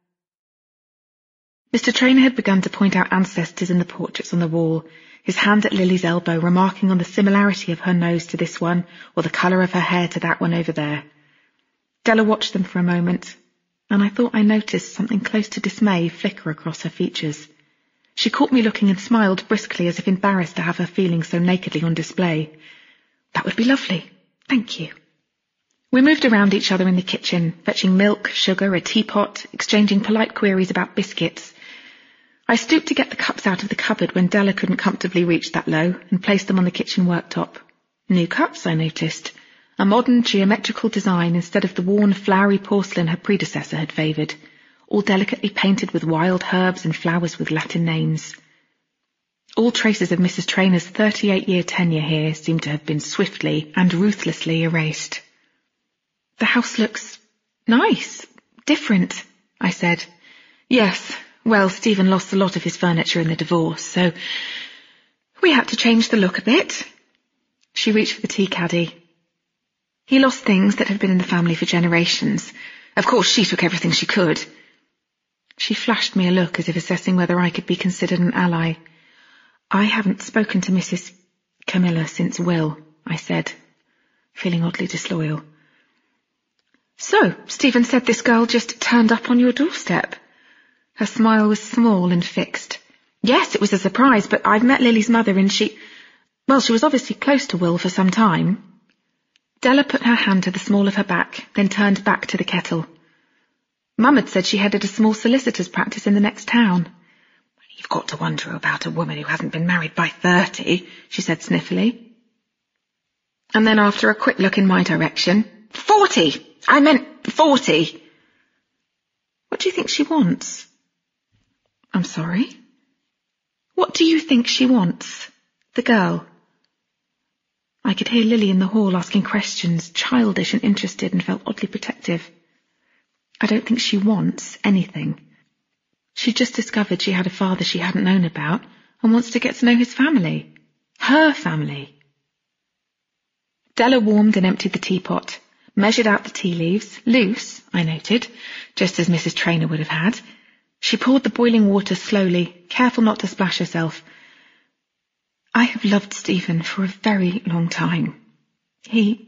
Mister Trainor had begun to point out ancestors in the portraits on the wall, his hand at Lily's elbow, remarking on the similarity of her nose to this one, or the colour of her hair to that one over there. Della watched them for a moment, and I thought I noticed something close to dismay flicker across her features. She caught me looking and smiled briskly, as if embarrassed to have her feelings so nakedly on display. "That would be lovely. Thank you." We moved around each other in the kitchen, fetching milk, sugar, a teapot, exchanging polite queries about biscuits. I stooped to get the cups out of the cupboard when Della couldn't comfortably reach that low, and placed them on the kitchen worktop. New cups, I noticed. A modern geometrical design instead of the worn, flowery porcelain her predecessor had favoured. all delicately painted with wild herbs and flowers with Latin names. All traces of Missus Trainor's thirty-eight-year tenure here seemed to have been swiftly and ruthlessly erased. The house looks nice, different, I said. Yes, well, Stephen lost a lot of his furniture in the divorce, so we had to change the look a bit. She reached for the tea caddy. He lost things that had been in the family for generations. Of course, she took everything she could. She flashed me a look as if assessing whether I could be considered an ally. I haven't spoken to Missus Camilla since Will, I said, feeling oddly disloyal. So, Stephen said this girl just turned up on your doorstep. Her smile was small and fixed. Yes, it was a surprise, but I've met Lily's mother and she... Well, she was obviously close to Will for some time. Della put her hand to the small of her back, then turned back to the kettle. Mum had said she headed a small solicitor's practice in the next town. You've got to wonder about a woman who hasn't been married by thirty, she said sniffily. And then after a quick look in my direction, Forty! I meant forty! What do you think she wants? I'm sorry? What do you think she wants? The girl. I could hear Lily in the hall asking questions, childish and interested, and felt oddly protective. I don't think she wants anything. She just discovered she had a father she hadn't known about and wants to get to know his family. Her family. Della warmed and emptied the teapot, measured out the tea leaves, loose, I noted, just as Missus Trainor would have had. She poured the boiling water slowly, careful not to splash herself. I have loved Stephen for a very long time. He...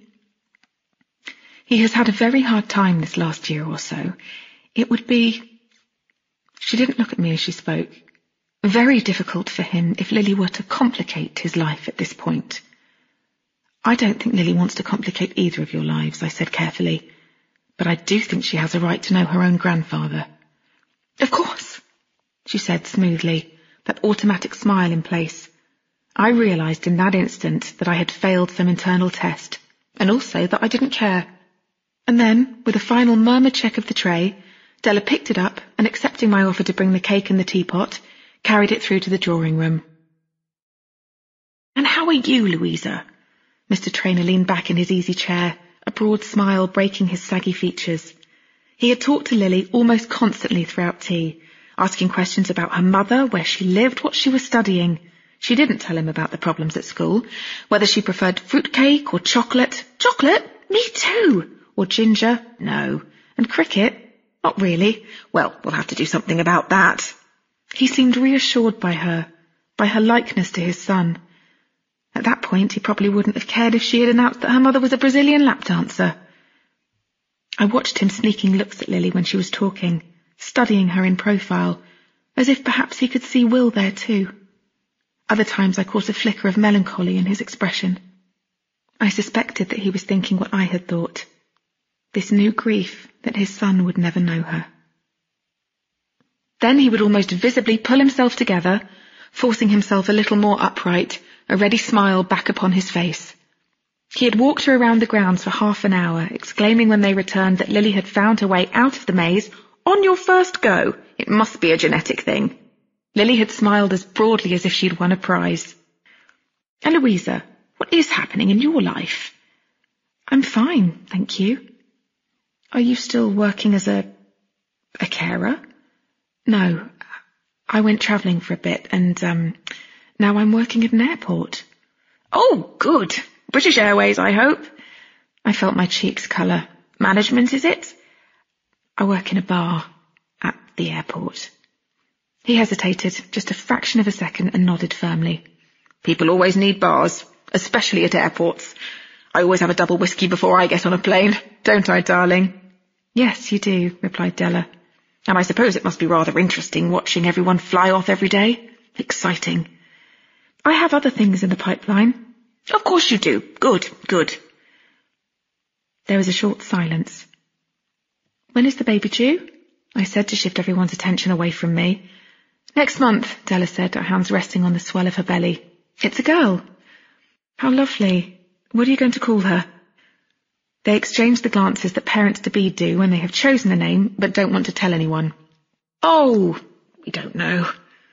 He has had a very hard time this last year or so. It would be... She didn't look at me as she spoke. Very difficult for him if Lily were to complicate his life at this point. I don't think Lily wants to complicate either of your lives, I said carefully, but I do think she has a right to know her own grandfather. Of course, she said smoothly, that automatic smile in place. I realised in that instant that I had failed some internal test, and also that I didn't care. And then, with a final murmured check of the tray, Della picked it up and, accepting my offer to bring the cake and the teapot, carried it through to the drawing room. And how are you, Louisa? Mister Trainor leaned back in his easy chair, a broad smile breaking his saggy features. He had talked to Lily almost constantly throughout tea, asking questions about her mother, where she lived, what she was studying. She didn't tell him about the problems at school, whether she preferred fruitcake or chocolate. Chocolate? Me too! Or ginger? No. And cricket? Not really. Well, we'll have to do something about that. He seemed reassured by her, by her likeness to his son. At that point, he probably wouldn't have cared if she had announced that her mother was a Brazilian lap dancer. I watched him sneaking looks at Lily when she was talking, studying her in profile, as if perhaps he could see Will there too. Other times I caught a flicker of melancholy in his expression. I suspected that he was thinking what I had thought. This new grief that his son would never know her. Then he would almost visibly pull himself together, forcing himself a little more upright, a ready smile back upon his face. He had walked her around the grounds for half an hour, exclaiming when they returned that Lily had found her way out of the maze. On your first go! It must be a genetic thing. Lily had smiled as broadly as if she'd won a prize. And Louisa, what is happening in your life? I'm fine, thank you. Are you still working as a... a carer? No, I went travelling for a bit and, um... now I'm working at an airport. Oh, good. British Airways, I hope. I felt my cheeks colour. Management, is it? I work in a bar at the airport. He hesitated, just a fraction of a second, and nodded firmly. People always need bars, especially at airports. I always have a double whiskey before I get on a plane, don't I, darling? Yes, you do, replied Della. And I suppose it must be rather interesting watching everyone fly off every day. Exciting. I have other things in the pipeline. Of course you do. Good, good. There was a short silence. When is the baby due? I said to shift everyone's attention away from me. Next month, Della said, her hands resting on the swell of her belly. It's a girl. How lovely. What are you going to call her? They exchanged the glances that parents-to-be do when they have chosen a name but don't want to tell anyone. Oh, we don't know.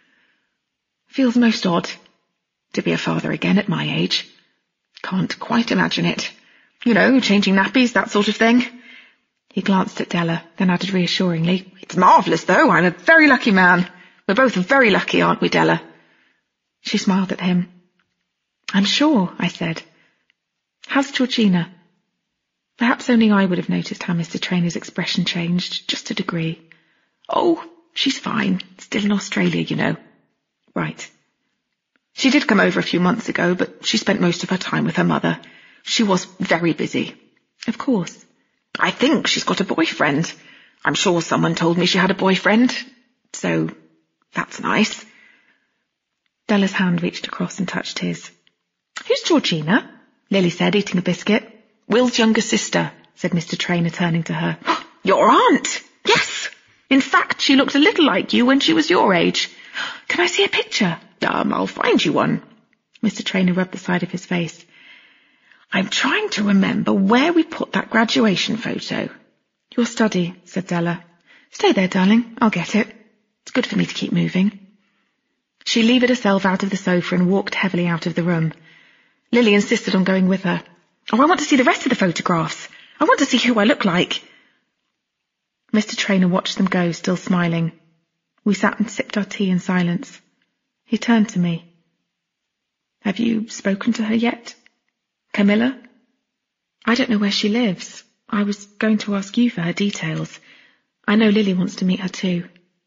Feels most odd to be a father again at my age. Can't quite imagine it. You know, changing nappies, that sort of thing. He glanced at Della, then added reassuringly, It's marvellous, though. I'm a very lucky man. We're both very lucky, aren't we, Della? She smiled at him. I'm sure, I said. How's Georgina? Perhaps only I would have noticed how Mister Trainor's expression changed, just a degree. Oh, she's fine. Still in Australia, you know. Right. She did come over a few months ago, but she spent most of her time with her mother. She was very busy. Of course. I think she's got a boyfriend. I'm sure someone told me she had a boyfriend. So, that's nice. Della's hand reached across and touched his. Who's Georgina? Lily said, eating a biscuit. Will's younger sister, said Mister Trainor, turning to her. Your aunt? Yes. In fact, she looked a little like you when she was your age. Can I see a picture? Um, I'll find you one. Mister Trainor rubbed the side of his face. I'm trying to remember where we put that graduation photo. Your study, said Della. Stay there, darling. I'll get it. It's good for me to keep moving. She levered herself out of the sofa and walked heavily out of the room. Lily insisted on going with her. Oh, I want to see the rest of the photographs. I want to see who I look like. Mister Trainor watched them go, still smiling. We sat and sipped our tea in silence. He turned to me. Have you spoken to her yet? Camilla? I don't know where she lives. I was going to ask you for her details. I know Lily wants to meet her too.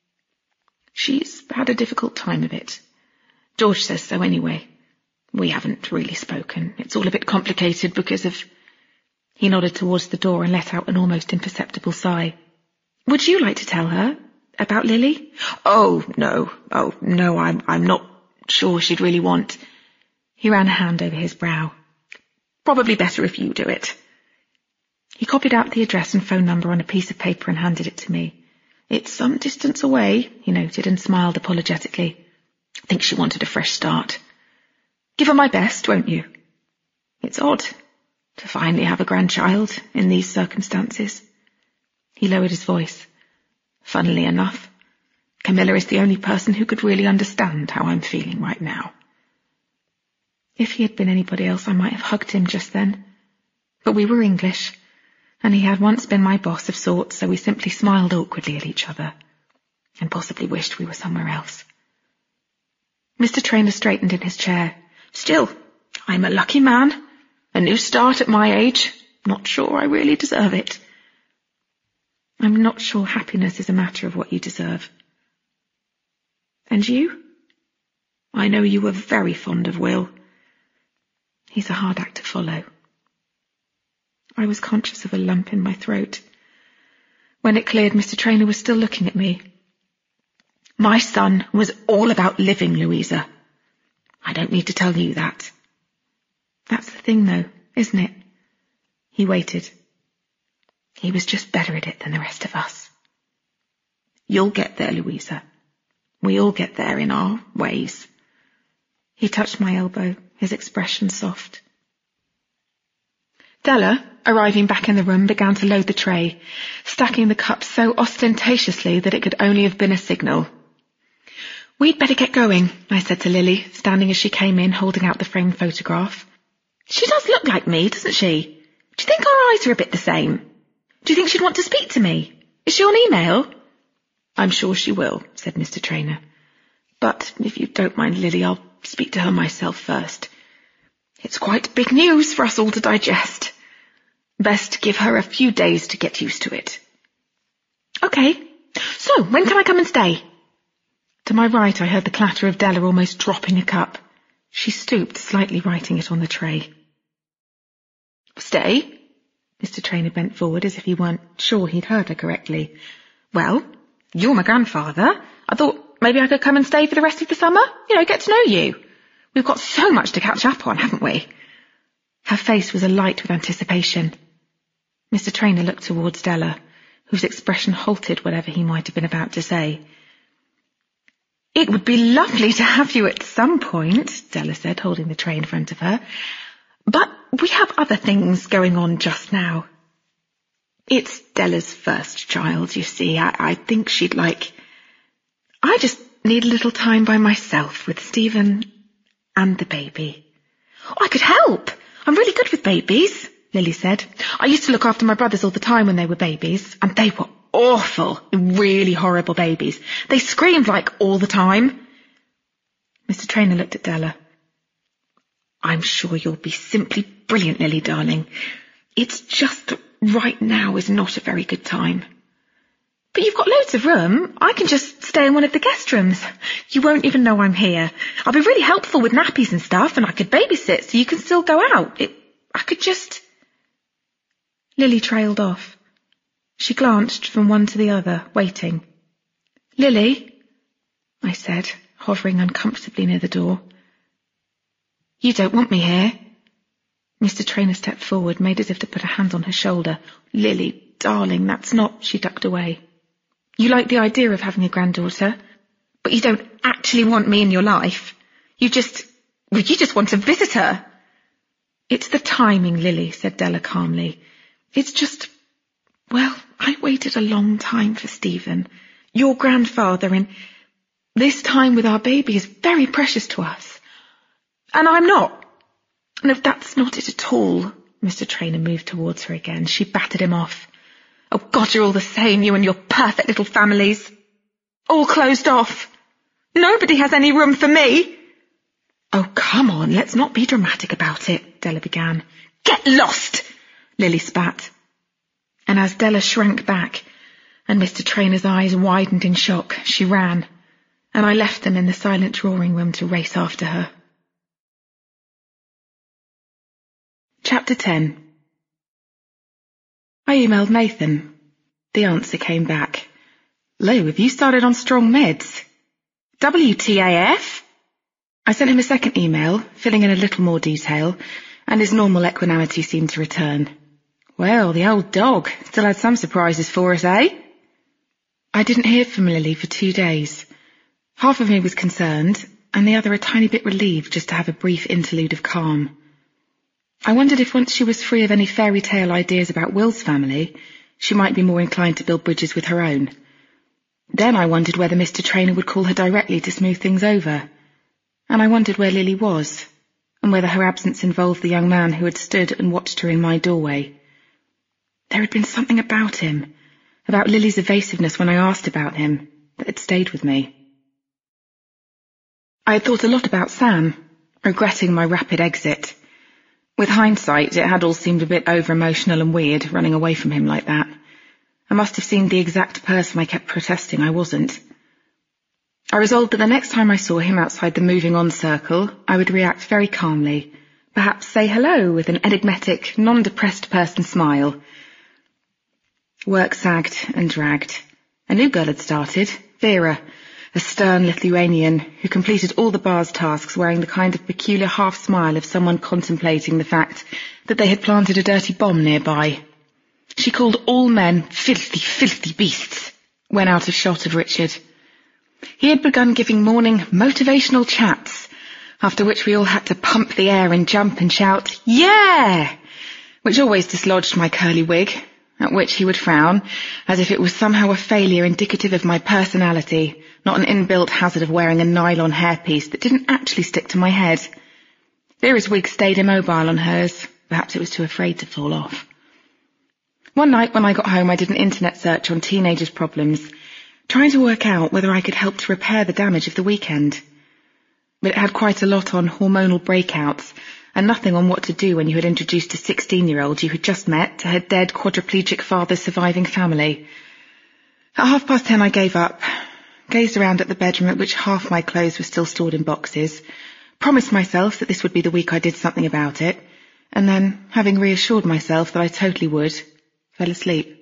She's had a difficult time of it. George says so anyway. We haven't really spoken. It's all a bit complicated because of... He nodded towards the door and let out an almost imperceptible sigh. Would you like to tell her about Lily? Oh, no. Oh, no, I'm, I'm not sure she'd really want... He ran a hand over his brow. Probably better if you do it. He copied out the address and phone number on a piece of paper and handed it to me. It's some distance away, he noted and smiled apologetically. I think she wanted a fresh start. Give her my best, won't you? It's odd to finally have a grandchild in these circumstances. He lowered his voice. Funnily enough, Camilla is the only person who could really understand how I'm feeling right now. If he had been anybody else, I might have hugged him just then. But we were English, and he had once been my boss of sorts, so we simply smiled awkwardly at each other, and possibly wished we were somewhere else. Mister Trainor straightened in his chair. Still, I'm a lucky man. A new start at my age. Not sure I really deserve it. I'm not sure happiness is a matter of what you deserve. And you? I know you were very fond of Will. He's a hard act to follow. I was conscious of a lump in my throat. When it cleared, Mister Trainor was still looking at me. My son was all about living, Louisa. I don't need to tell you that. That's the thing, though, isn't it? He waited. He was just better at it than the rest of us. You'll get there, Louisa. We all get there in our ways. He touched my elbow, his expression soft. Della, arriving back in the room, began to load the tray, stacking the cups so ostentatiously that it could only have been a signal. We'd better get going, I said to Lily, standing as she came in, holding out the framed photograph. She does look like me, doesn't she? Do you think our eyes are a bit the same? Do you think she'd want to speak to me? Is she on email? I'm sure she will, said Mister Trainor. But if you don't mind, Lily, I'll speak to her myself first. It's quite big news for us all to digest. Best give her a few days to get used to it. OK. So, when can I come and stay? To my right, I heard the clatter of Della almost dropping a cup. She stooped, slightly righting it on the tray. Stay? Mister Trainor bent forward as if he weren't sure he'd heard her correctly. Well, you're my grandfather. I thought maybe I could come and stay for the rest of the summer. You know, get to know you. We've got so much to catch up on, haven't we? Her face was alight with anticipation. Mister Trainor looked towards Della, whose expression halted whatever he might have been about to say. It would be lovely to have you at some point, Della said, holding the tray in front of her. But we have other things going on just now. It's Della's first child, you see. I, I think she'd like... I just need a little time by myself with Stephen and the baby. Oh, I could help. I'm really good with babies, Lily said. I used to look after my brothers all the time when they were babies, and they were awful, really horrible babies. They screamed like all the time. Mister Traynor looked at Della. I'm sure you'll be simply brilliant, Lily, darling. It's just that right now is not a very good time. But you've got loads of room. I can just stay in one of the guest rooms. You won't even know I'm here. I'll be really helpful with nappies and stuff, and I could babysit so you can still go out. It, I could just... Lily trailed off. She glanced from one to the other, waiting. Lily, I said, hovering uncomfortably near the door. You don't want me here? Mister Traynor stepped forward, made as if to put a hand on her shoulder. Lily, darling, that's not... She ducked away. You like the idea of having a granddaughter, but you don't actually want me in your life. You just... Well, you just want to visit her. It's the timing, Lily, said Della calmly. It's just... Well, I waited a long time for Stephen, your grandfather, and this time with our baby is very precious to us. And I'm not. No, that's not it at all. Mister Traynor moved towards her again. She battered him off. Oh, God, you're all the same, you and your perfect little families. All closed off. Nobody has any room for me. Oh, come on, let's not be dramatic about it, Della began. Get lost, Lily spat. And as Della shrank back and Mister Traynor's eyes widened in shock, she ran, and I left them in the silent drawing room to race after her. Chapter ten. I emailed Nathan. The answer came back. Lou, have you started on strong meds? W T A F? I sent him a second email, filling in a little more detail, and his normal equanimity seemed to return. Well, the old dog still had some surprises for us, eh? I didn't hear from Lily for two days. Half of me was concerned, and the other a tiny bit relieved just to have a brief interlude of calm. I wondered if once she was free of any fairy tale ideas about Will's family, she might be more inclined to build bridges with her own. Then I wondered whether Mister Traynor would call her directly to smooth things over. And I wondered where Lily was, and whether her absence involved the young man who had stood and watched her in my doorway. There had been something about him, about Lily's evasiveness when I asked about him, that had stayed with me. I had thought a lot about Sam, regretting my rapid exit. With hindsight, it had all seemed a bit over-emotional and weird, running away from him like that. I must have seemed the exact person I kept protesting I wasn't. I resolved that the next time I saw him outside the moving on circle, I would react very calmly, perhaps say hello with an enigmatic, non-depressed person smile. Work sagged and dragged. A new girl had started, Vera, a stern Lithuanian who completed all the bar's tasks wearing the kind of peculiar half-smile of someone contemplating the fact that they had planted a dirty bomb nearby. She called all men filthy, filthy beasts, when out of shot of Richard. He had begun giving morning motivational chats, after which we all had to pump the air and jump and shout, "Yeah!" which always dislodged my curly wig, at which he would frown, as if it was somehow a failure indicative of my personality, not an inbuilt hazard of wearing a nylon hairpiece that didn't actually stick to my head. Vera's wig stayed immobile on hers. Perhaps it was too afraid to fall off. One night when I got home, I did an internet search on teenagers' problems, trying to work out whether I could help to repair the damage of the weekend. But it had quite a lot on hormonal breakouts, and nothing on what to do when you had introduced a sixteen-year-old you had just met to her dead quadriplegic father's surviving family. At half past ten I gave up, gazed around at the bedroom at which half my clothes were still stored in boxes, promised myself that this would be the week I did something about it, and then, having reassured myself that I totally would, fell asleep.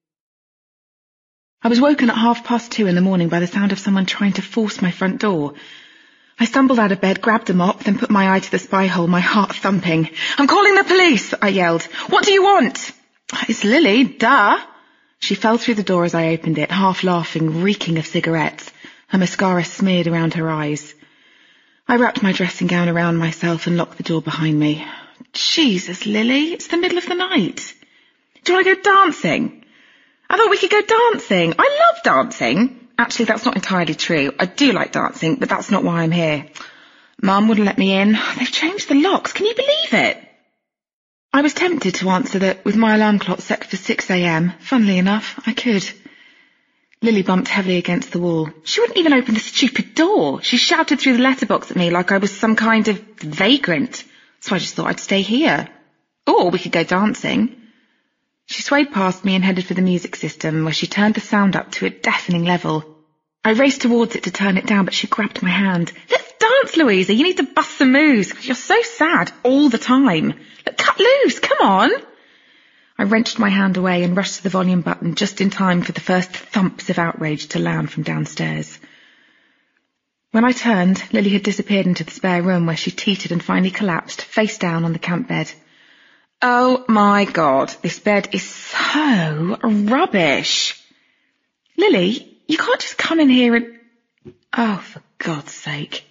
I was woken at half past two in the morning by the sound of someone trying to force my front door. I stumbled out of bed, grabbed a mop, then put my eye to the spy hole, my heart thumping. "I'm calling the police!" I yelled. "What do you want?" "It's Lily, duh!" She fell through the door as I opened it, half laughing, reeking of cigarettes, her mascara smeared around her eyes. I wrapped my dressing gown around myself and locked the door behind me. "Jesus, Lily, it's the middle of the night. Do you want to go dancing?" "I thought we could go dancing. I love dancing. actually, that's not entirely true. I do like dancing, but that's not why I'm here. Mum wouldn't let me in. They've changed the locks. Can you believe it? I was tempted to answer that with my alarm clock set for six a.m. Funnily enough, I could. Lily bumped heavily against the wall. She wouldn't even open the stupid door. She shouted through the letterbox at me like I was some kind of vagrant. So I just thought I'd stay here. Or we could go dancing. She swayed past me and headed for the music system, where she turned the sound up to a deafening level. I raced towards it to turn it down, but she grabbed my hand. Let's dance, Louisa. You need to bust some moves. You're so sad all the time. Look, cut loose. Come on. I wrenched my hand away and rushed to the volume button just in time for the first thumps of outrage to land from downstairs. When I turned, Lily had disappeared into the spare room, where she teetered and finally collapsed, face down on the camp bed. Oh my God, this bed is so rubbish. Lily, you can't just come in here and... Oh, for God's sake.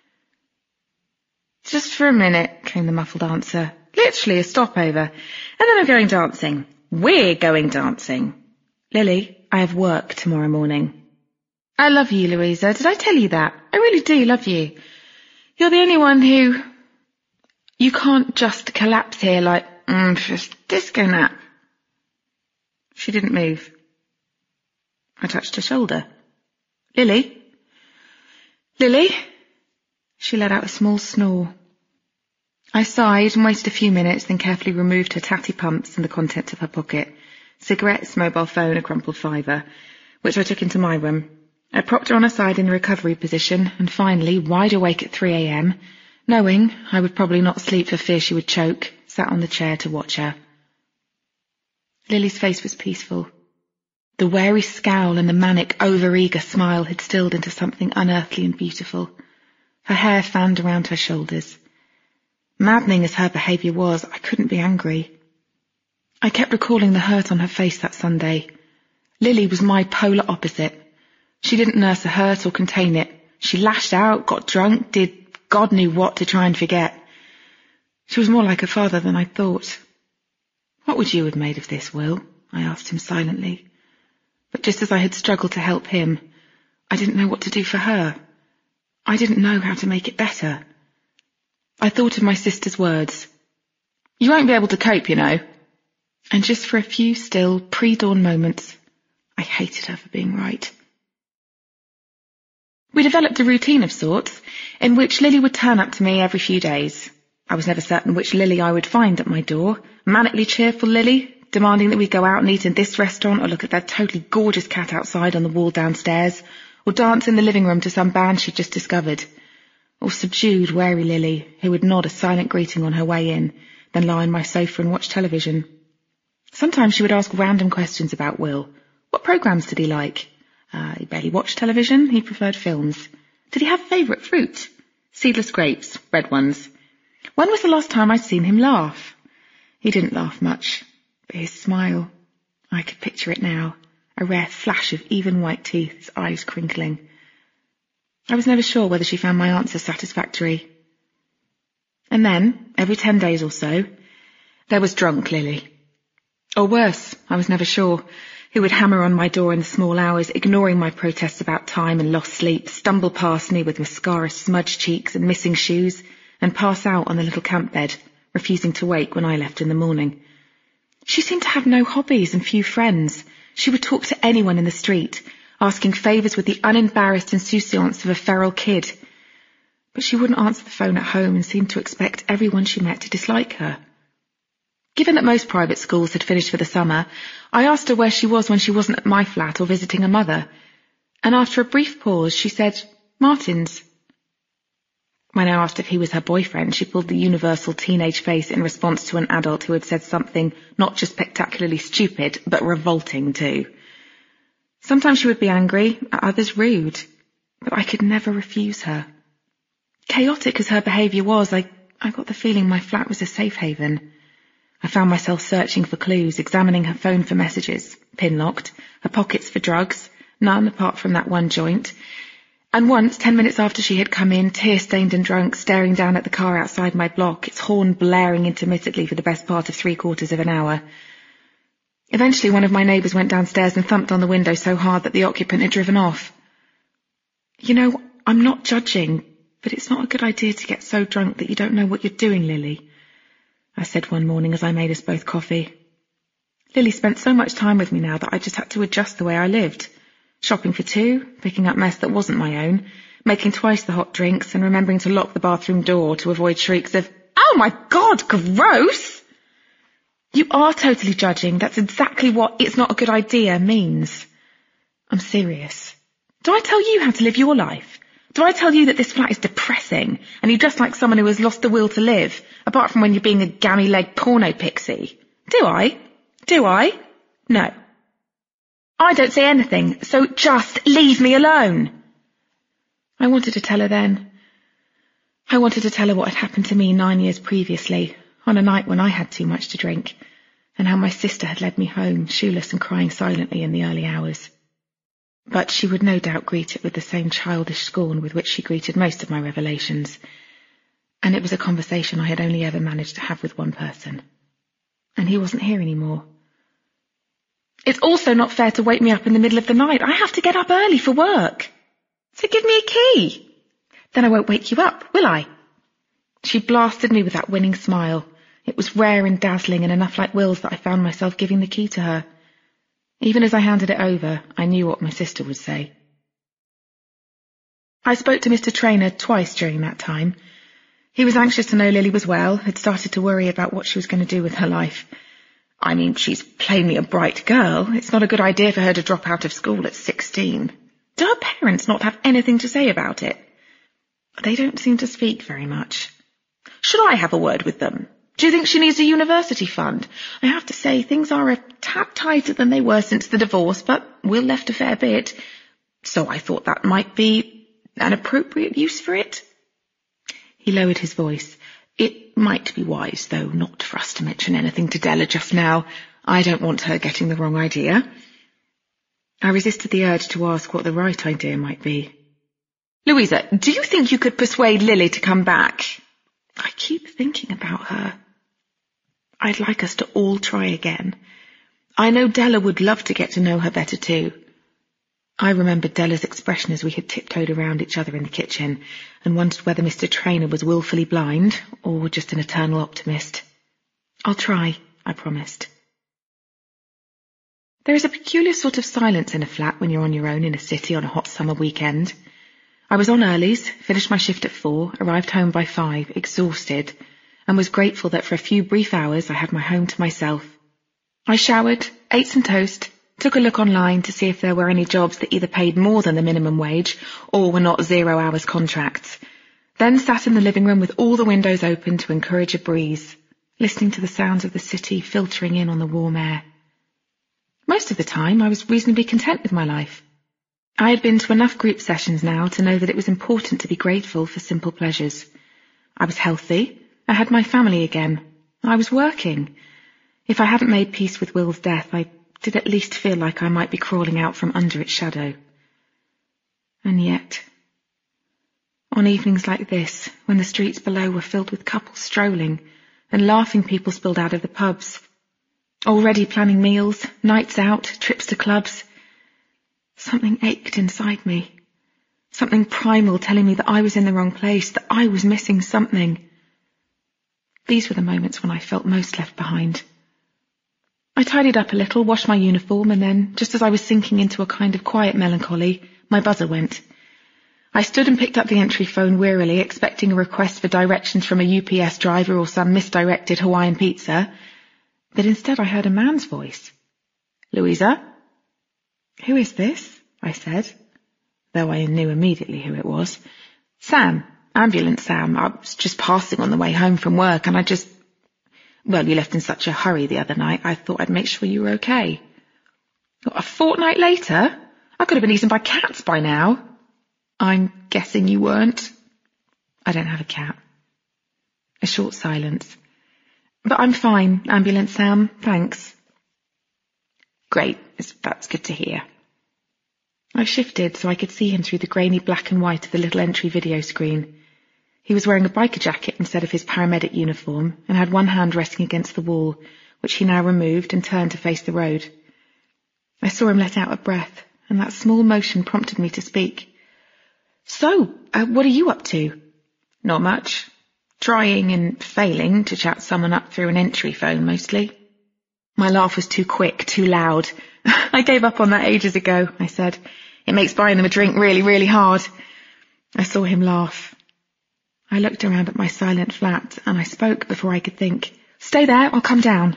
Just for a minute, came the muffled answer. Literally a stopover. And then I'm going dancing. We're going dancing. Lily, I have work tomorrow morning. I love you, Louisa. Did I tell you that? I really do love you. You're the only one who... You can't just collapse here like, mm, just disco nap. She didn't move. I touched her shoulder. Lily? Lily? She let out a small snore. I sighed and waited a few minutes, then carefully removed her tatty pumps and the contents of her pocket, cigarettes, mobile phone, a crumpled fiver, which I took into my room. I propped her on her side in the recovery position, and finally, wide awake at three a.m., knowing I would probably not sleep for fear she would choke, sat on the chair to watch her. Lily's face was peaceful. The wary scowl and the manic, over-eager smile had stilled into something unearthly and beautiful. Her hair fanned around her shoulders. Maddening as her behaviour was, I couldn't be angry. I kept recalling the hurt on her face that Sunday. Lily was my polar opposite. She didn't nurse a hurt or contain it. She lashed out, got drunk, did God knew what to try and forget. She was more like her father than I thought. What would you have made of this, Will? I asked him silently. But just as I had struggled to help him, I didn't know what to do for her. I didn't know how to make it better. I thought of my sister's words. You won't be able to cope, you know. And just for a few still, pre-dawn moments, I hated her for being right. We developed a routine of sorts, in which Lily would turn up to me every few days. I was never certain which Lily I would find at my door. Manically cheerful Lily, demanding that we go out and eat in this restaurant or look at that totally gorgeous cat outside on the wall downstairs, or dance in the living room to some band she'd just discovered. Or subdued, wary Lily, who would nod a silent greeting on her way in, then lie on my sofa and watch television. Sometimes she would ask random questions about Will. What programmes did he like? Uh, he barely watched television, he preferred films. Did he have favourite fruit? Seedless grapes, red ones. When was the last time I'd seen him laugh? He didn't laugh much, but his smile, I could picture it now, a rare flash of even white teeth, his eyes crinkling. I was never sure whether she found my answers satisfactory. And then, every ten days or so, there was drunk Lily. Or worse, I was never sure, who would hammer on my door in the small hours, ignoring my protests about time and lost sleep, stumble past me with mascara-smudged cheeks and missing shoes, and pass out on the little camp bed, refusing to wake when I left in the morning. She seemed to have no hobbies and few friends. She would talk to anyone in the street, asking favours with the unembarrassed insouciance of a feral kid. But she wouldn't answer the phone at home and seemed to expect everyone she met to dislike her. Given that most private schools had finished for the summer, I asked her where she was when she wasn't at my flat or visiting her mother, and after a brief pause she said, Martin's. When I asked if he was her boyfriend, she pulled the universal teenage face in response to an adult who had said something not just spectacularly stupid, but revolting too. Sometimes she would be angry, at others rude, but I could never refuse her. Chaotic as her behaviour was, I, I got the feeling my flat was a safe haven. I found myself searching for clues, examining her phone for messages, pin-locked, her pockets for drugs, none apart from that one joint, and once, ten minutes after she had come in, tear-stained and drunk, staring down at the car outside my block, its horn blaring intermittently for the best part of three quarters of an hour. Eventually one of my neighbours went downstairs and thumped on the window so hard that the occupant had driven off. You know, I'm not judging, but it's not a good idea to get so drunk that you don't know what you're doing, Lily, I said one morning as I made us both coffee. Lily spent so much time with me now that I just had to adjust the way I lived. Shopping for two, picking up mess that wasn't my own, making twice the hot drinks and remembering to lock the bathroom door to avoid shrieks of, "Oh my God, gross!" You are totally judging. That's exactly what "it's not a good idea" means. I'm serious. Do I tell you how to live your life? Do I tell you that this flat is depressing and you dress like someone who has lost the will to live, apart from when you're being a gammy-leg porno pixie? Do I? Do I? No. I don't say anything, so just leave me alone. I wanted to tell her then. I wanted to tell her what had happened to me nine years previously, on a night when I had too much to drink, and how my sister had led me home, shoeless and crying silently in the early hours. But she would no doubt greet it with the same childish scorn with which she greeted most of my revelations, and it was a conversation I had only ever managed to have with one person. And he wasn't here anymore. It's also not fair to wake me up in the middle of the night. I have to get up early for work. So give me a key. Then I won't wake you up, will I? She blasted me with that winning smile. It was rare and dazzling and enough like Will's that I found myself giving the key to her. Even as I handed it over, I knew what my sister would say. I spoke to Mister Traynor twice during that time. He was anxious to know Lily was well, had started to worry about what she was going to do with her life. I mean, she's plainly a bright girl. It's not a good idea for her to drop out of school at sixteen. Do her parents not have anything to say about it? They don't seem to speak very much. Should I have a word with them? Do you think she needs a university fund? I have to say, things are a tad tighter than they were since the divorce, but Will left a fair bit, so I thought that might be an appropriate use for it. He lowered his voice. It might be wise, though, not for us to mention anything to Della just now. I don't want her getting the wrong idea. I resisted the urge to ask what the right idea might be. Louisa, do you think you could persuade Lily to come back? I keep thinking about her. I'd like us to all try again. I know Della would love to get to know her better too. I remembered Della's expression as we had tiptoed around each other in the kitchen and wondered whether Mister Traynor was willfully blind or just an eternal optimist. I'll try, I promised. There is a peculiar sort of silence in a flat when you're on your own in a city on a hot summer weekend. I was on earlies, finished my shift at four, arrived home by five, exhausted, and was grateful that for a few brief hours I had my home to myself. I showered, ate some toast, took a look online to see if there were any jobs that either paid more than the minimum wage or were not zero hours contracts, then sat in the living room with all the windows open to encourage a breeze, listening to the sounds of the city filtering in on the warm air. Most of the time I was reasonably content with my life. I had been to enough group sessions now to know that it was important to be grateful for simple pleasures. I was healthy. I had my family again. I was working. If I hadn't made peace with Will's death, I did at least feel like I might be crawling out from under its shadow. And yet, on evenings like this, when the streets below were filled with couples strolling and laughing people spilled out of the pubs, already planning meals, nights out, trips to clubs, something ached inside me. Something primal telling me that I was in the wrong place, that I was missing something. These were the moments when I felt most left behind. I tidied up a little, washed my uniform, and then, just as I was sinking into a kind of quiet melancholy, my buzzer went. I stood and picked up the entry phone wearily, expecting a request for directions from a U P S driver or some misdirected Hawaiian pizza, but instead I heard a man's voice. Louisa? Who is this? I said, though I knew immediately who it was. Sam, Ambulance Sam. I was just passing on the way home from work, and I just... Well, you left in such a hurry the other night, I thought I'd make sure you were okay. What, a fortnight later? I could have been eaten by cats by now. I'm guessing you weren't. I don't have a cat. A short silence. But I'm fine, Ambulance Sam, thanks. Great, that's good to hear. I shifted so I could see him through the grainy black and white of the little entry video screen. He was wearing a biker jacket instead of his paramedic uniform and had one hand resting against the wall, which he now removed and turned to face the road. I saw him let out a breath, and that small motion prompted me to speak. So, uh, what are you up to? Not much. Trying and failing to chat someone up through an entry phone, mostly. My laugh was too quick, too loud. I gave up on that ages ago, I said. It makes buying them a drink really, really hard. I saw him laugh. I looked around at my silent flat and I spoke before I could think. Stay there, I'll come down.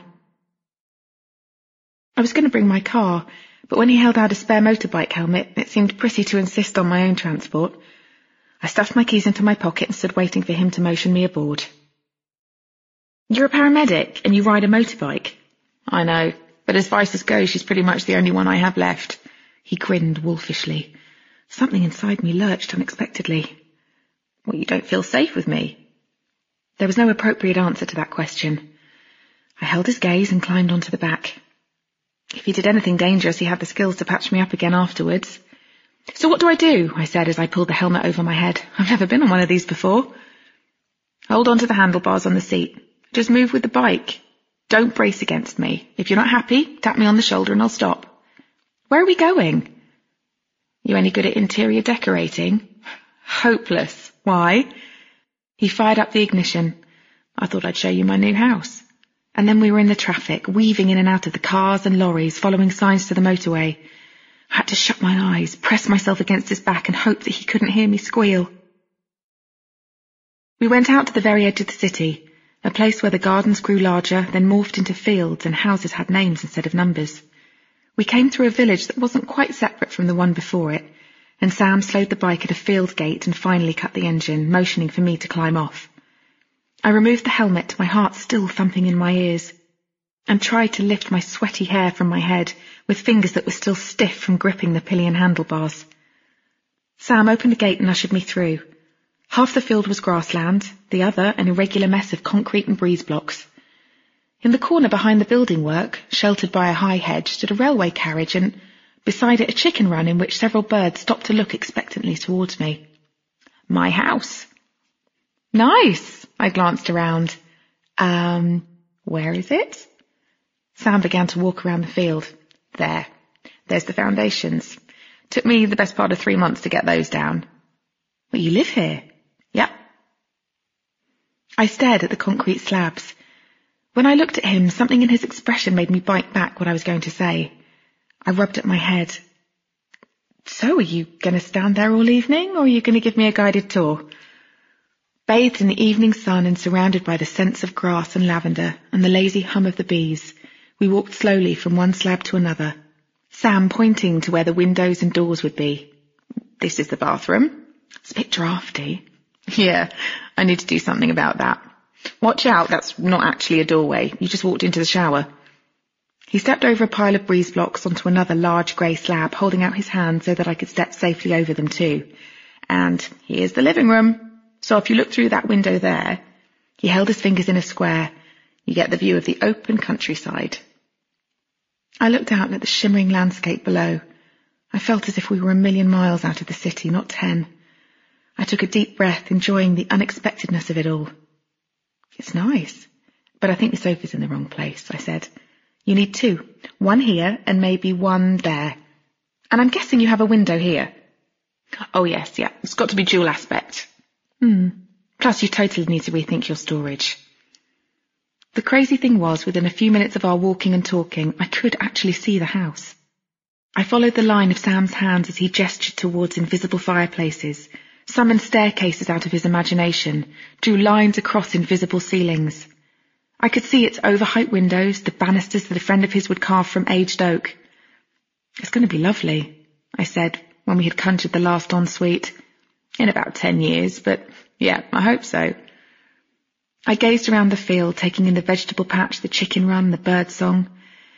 I was going to bring my car, but when he held out a spare motorbike helmet, it seemed pretty to insist on my own transport. I stuffed my keys into my pocket and stood waiting for him to motion me aboard. You're a paramedic and you ride a motorbike? I know, but as vices go, she's pretty much the only one I have left. He grinned wolfishly. Something inside me lurched unexpectedly. Well, you don't feel safe with me? There was no appropriate answer to that question. I held his gaze and climbed onto the back. If he did anything dangerous, he had the skills to patch me up again afterwards. So what do I do? I said as I pulled the helmet over my head. I've never been on one of these before. Hold on to the handlebars on the seat. Just move with the bike. Don't brace against me. If you're not happy, tap me on the shoulder and I'll stop. Where are we going? You any good at interior decorating? Hopeless. Why? He fired up the ignition. I thought I'd show you my new house. And then we were in the traffic, weaving in and out of the cars and lorries, following signs to the motorway. I had to shut my eyes, press myself against his back and hope that he couldn't hear me squeal. We went out to the very edge of the city, a place where the gardens grew larger, then morphed into fields and houses had names instead of numbers. We came through a village that wasn't quite separate from the one before it, and Sam slowed the bike at a field gate and finally cut the engine, motioning for me to climb off. I removed the helmet, my heart still thumping in my ears, and tried to lift my sweaty hair from my head with fingers that were still stiff from gripping the pillion handlebars. Sam opened the gate and ushered me through. Half the field was grassland, the other an irregular mess of concrete and breeze blocks. In the corner behind the building work, sheltered by a high hedge, stood a railway carriage and beside it a chicken run in which several birds stopped to look expectantly towards me. My house. Nice. I glanced around. Um, where is it? Sam began to walk around the field. There. There's the foundations. Took me the best part of three months to get those down. But you live here? Yep. I stared at the concrete slabs. When I looked at him, something in his expression made me bite back what I was going to say. I rubbed at my head. So are you going to stand there all evening, or are you going to give me a guided tour? Bathed in the evening sun and surrounded by the scents of grass and lavender and the lazy hum of the bees, we walked slowly from one slab to another, Sam pointing to where the windows and doors would be. This is the bathroom. It's a bit drafty. Yeah, I need to do something about that. Watch out, that's not actually a doorway. You just walked into the shower. He stepped over a pile of breeze blocks onto another large grey slab, holding out his hand so that I could step safely over them too. And here's the living room. So if you look through that window there, he held his fingers in a square, you get the view of the open countryside. I looked out at the shimmering landscape below. I felt as if we were a million miles out of the city, not ten. I took a deep breath, enjoying the unexpectedness of it all. It's nice, but I think the sofa's in the wrong place, I said. You need two, one here and maybe one there. And I'm guessing you have a window here. Oh yes, yeah, it's got to be dual aspect. Hmm. Plus you totally need to rethink your storage. The crazy thing was, within a few minutes of our walking and talking, I could actually see the house. I followed the line of Sam's hands as he gestured towards invisible fireplaces, summoned staircases out of his imagination, drew lines across invisible ceilings. I could see its overheight windows, the banisters that a friend of his would carve from aged oak. It's going to be lovely, I said, when we had conjured the last ensuite. In about ten years, but yeah, I hope so. I gazed around the field, taking in the vegetable patch, the chicken run, the bird song.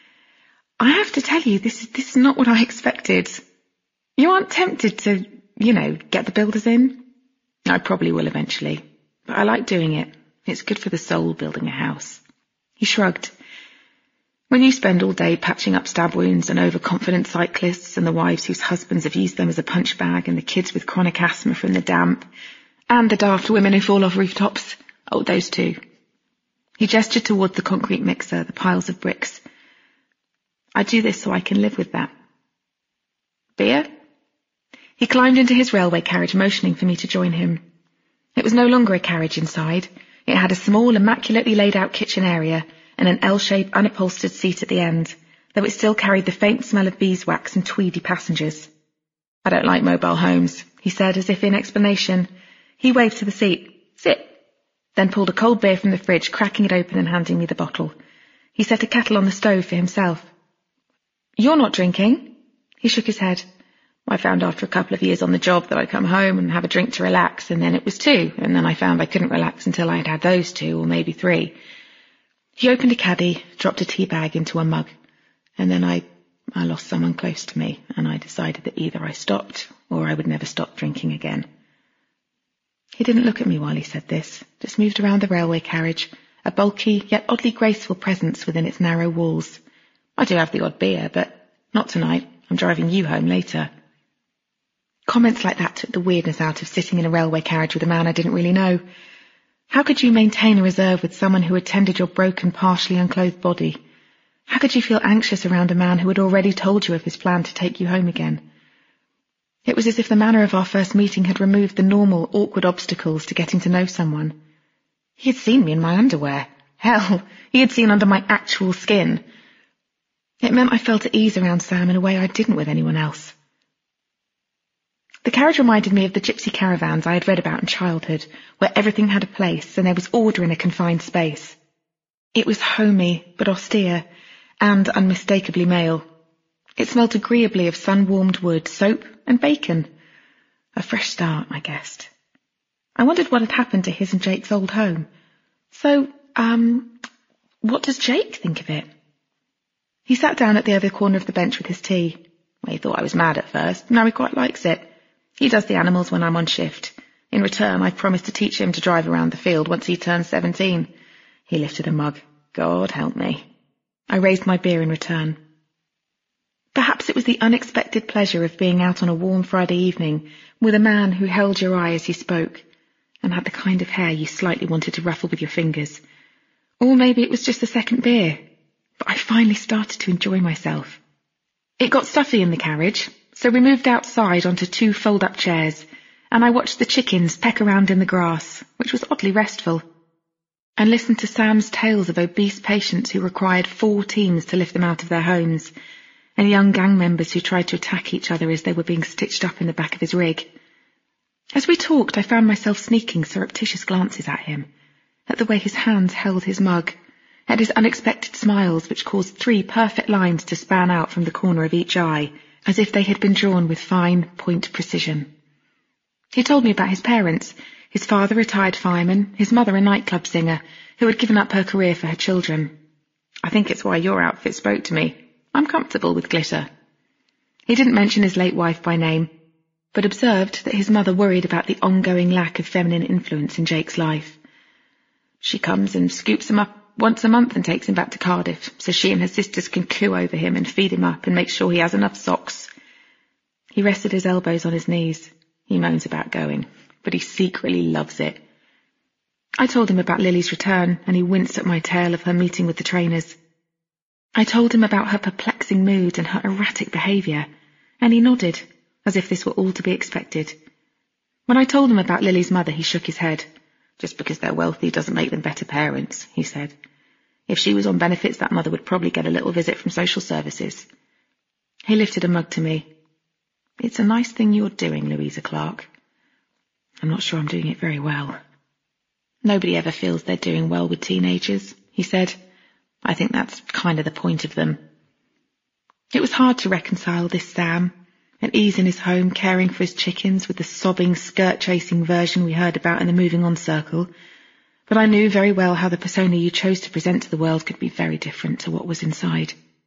I have to tell you, this is, this is not what I expected. You aren't tempted to, you know, get the builders in? I probably will eventually, but I like doing it. It's good for the soul, building a house. He shrugged. When you spend all day patching up stab wounds and overconfident cyclists and the wives whose husbands have used them as a punch bag and the kids with chronic asthma from the damp and the daft women who fall off rooftops, oh, those two. He gestured toward the concrete mixer, the piles of bricks. I do this so I can live with that. Beer? He climbed into his railway carriage, motioning for me to join him. It was no longer a carriage inside. It had a small, immaculately laid-out kitchen area and an L-shaped, unupholstered seat at the end, though it still carried the faint smell of beeswax and tweedy passengers. "I don't like mobile homes," he said, as if in explanation. He waved to the seat. "Sit," then pulled a cold beer from the fridge, cracking it open and handing me the bottle. He set a kettle on the stove for himself. "You're not drinking?" He shook his head. "I found after a couple of years on the job that I'd come home and have a drink to relax, and then it was two, and then I found I couldn't relax until I had had those two, or maybe three." He opened a caddy, dropped a tea bag into a mug, and then I, I lost someone close to me, and I decided that either I stopped, or I would never stop drinking again. He didn't look at me while he said this, just moved around the railway carriage, a bulky yet oddly graceful presence within its narrow walls. "I do have the odd beer, but not tonight. I'm driving you home later." Comments like that took the weirdness out of sitting in a railway carriage with a man I didn't really know. How could you maintain a reserve with someone who attended your broken, partially unclothed body? How could you feel anxious around a man who had already told you of his plan to take you home again? It was as if the manner of our first meeting had removed the normal, awkward obstacles to getting to know someone. He had seen me in my underwear. Hell, he had seen under my actual skin. It meant I felt at ease around Sam in a way I didn't with anyone else. The carriage reminded me of the gypsy caravans I had read about in childhood, where everything had a place and there was order in a confined space. It was homey, but austere, and unmistakably male. It smelt agreeably of sun-warmed wood, soap, and bacon. A fresh start, I guessed. I wondered what had happened to his and Jake's old home. So, um, what does Jake think of it? He sat down at the other corner of the bench with his tea. Well, he thought I was mad at first. Now he quite likes it. He does the animals when I'm on shift. In return, I've promised to teach him to drive around the field once he turns seventeen. He lifted a mug. God help me. I raised my beer in return. Perhaps it was the unexpected pleasure of being out on a warm Friday evening with a man who held your eye as he spoke, and had the kind of hair you slightly wanted to ruffle with your fingers. Or maybe it was just the second beer, but I finally started to enjoy myself. It got stuffy in the carriage, so we moved outside onto two fold-up chairs, and I watched the chickens peck around in the grass, which was oddly restful, and listened to Sam's tales of obese patients who required four teams to lift them out of their homes, and young gang members who tried to attack each other as they were being stitched up in the back of his rig. As we talked, I found myself sneaking surreptitious glances at him, at the way his hands held his mug, at his unexpected smiles which caused three perfect lines to span out from the corner of each eye, as if they had been drawn with fine point precision. He told me about his parents, his father a retired fireman, his mother a nightclub singer, who had given up her career for her children. "I think it's why your outfit spoke to me. I'm comfortable with glitter." He didn't mention his late wife by name, but observed that his mother worried about the ongoing lack of feminine influence in Jake's life. "She comes and scoops him up once a month and takes him back to Cardiff, so she and her sisters can coo over him and feed him up and make sure he has enough socks." He rested his elbows on his knees. He moans about going, but he secretly loves it. I told him about Lily's return, and he winced at my tale of her meeting with the trainers. I told him about her perplexing mood and her erratic behaviour, and he nodded, as if this were all to be expected. When I told him about Lily's mother, he shook his head. "Just because they're wealthy doesn't make them better parents," he said. "If she was on benefits, that mother would probably get a little visit from social services." He lifted a mug to me. "It's a nice thing you're doing, Louisa Clark." "I'm not sure I'm doing it very well." "Nobody ever feels they're doing well with teenagers," he said. "I think that's kind of the point of them." It was hard to reconcile this Sam, at ease in his home, caring for his chickens, with the sobbing, skirt-chasing version we heard about in the Moving On circle, but I knew very well how the persona you chose to present to the world could be very different to what was inside.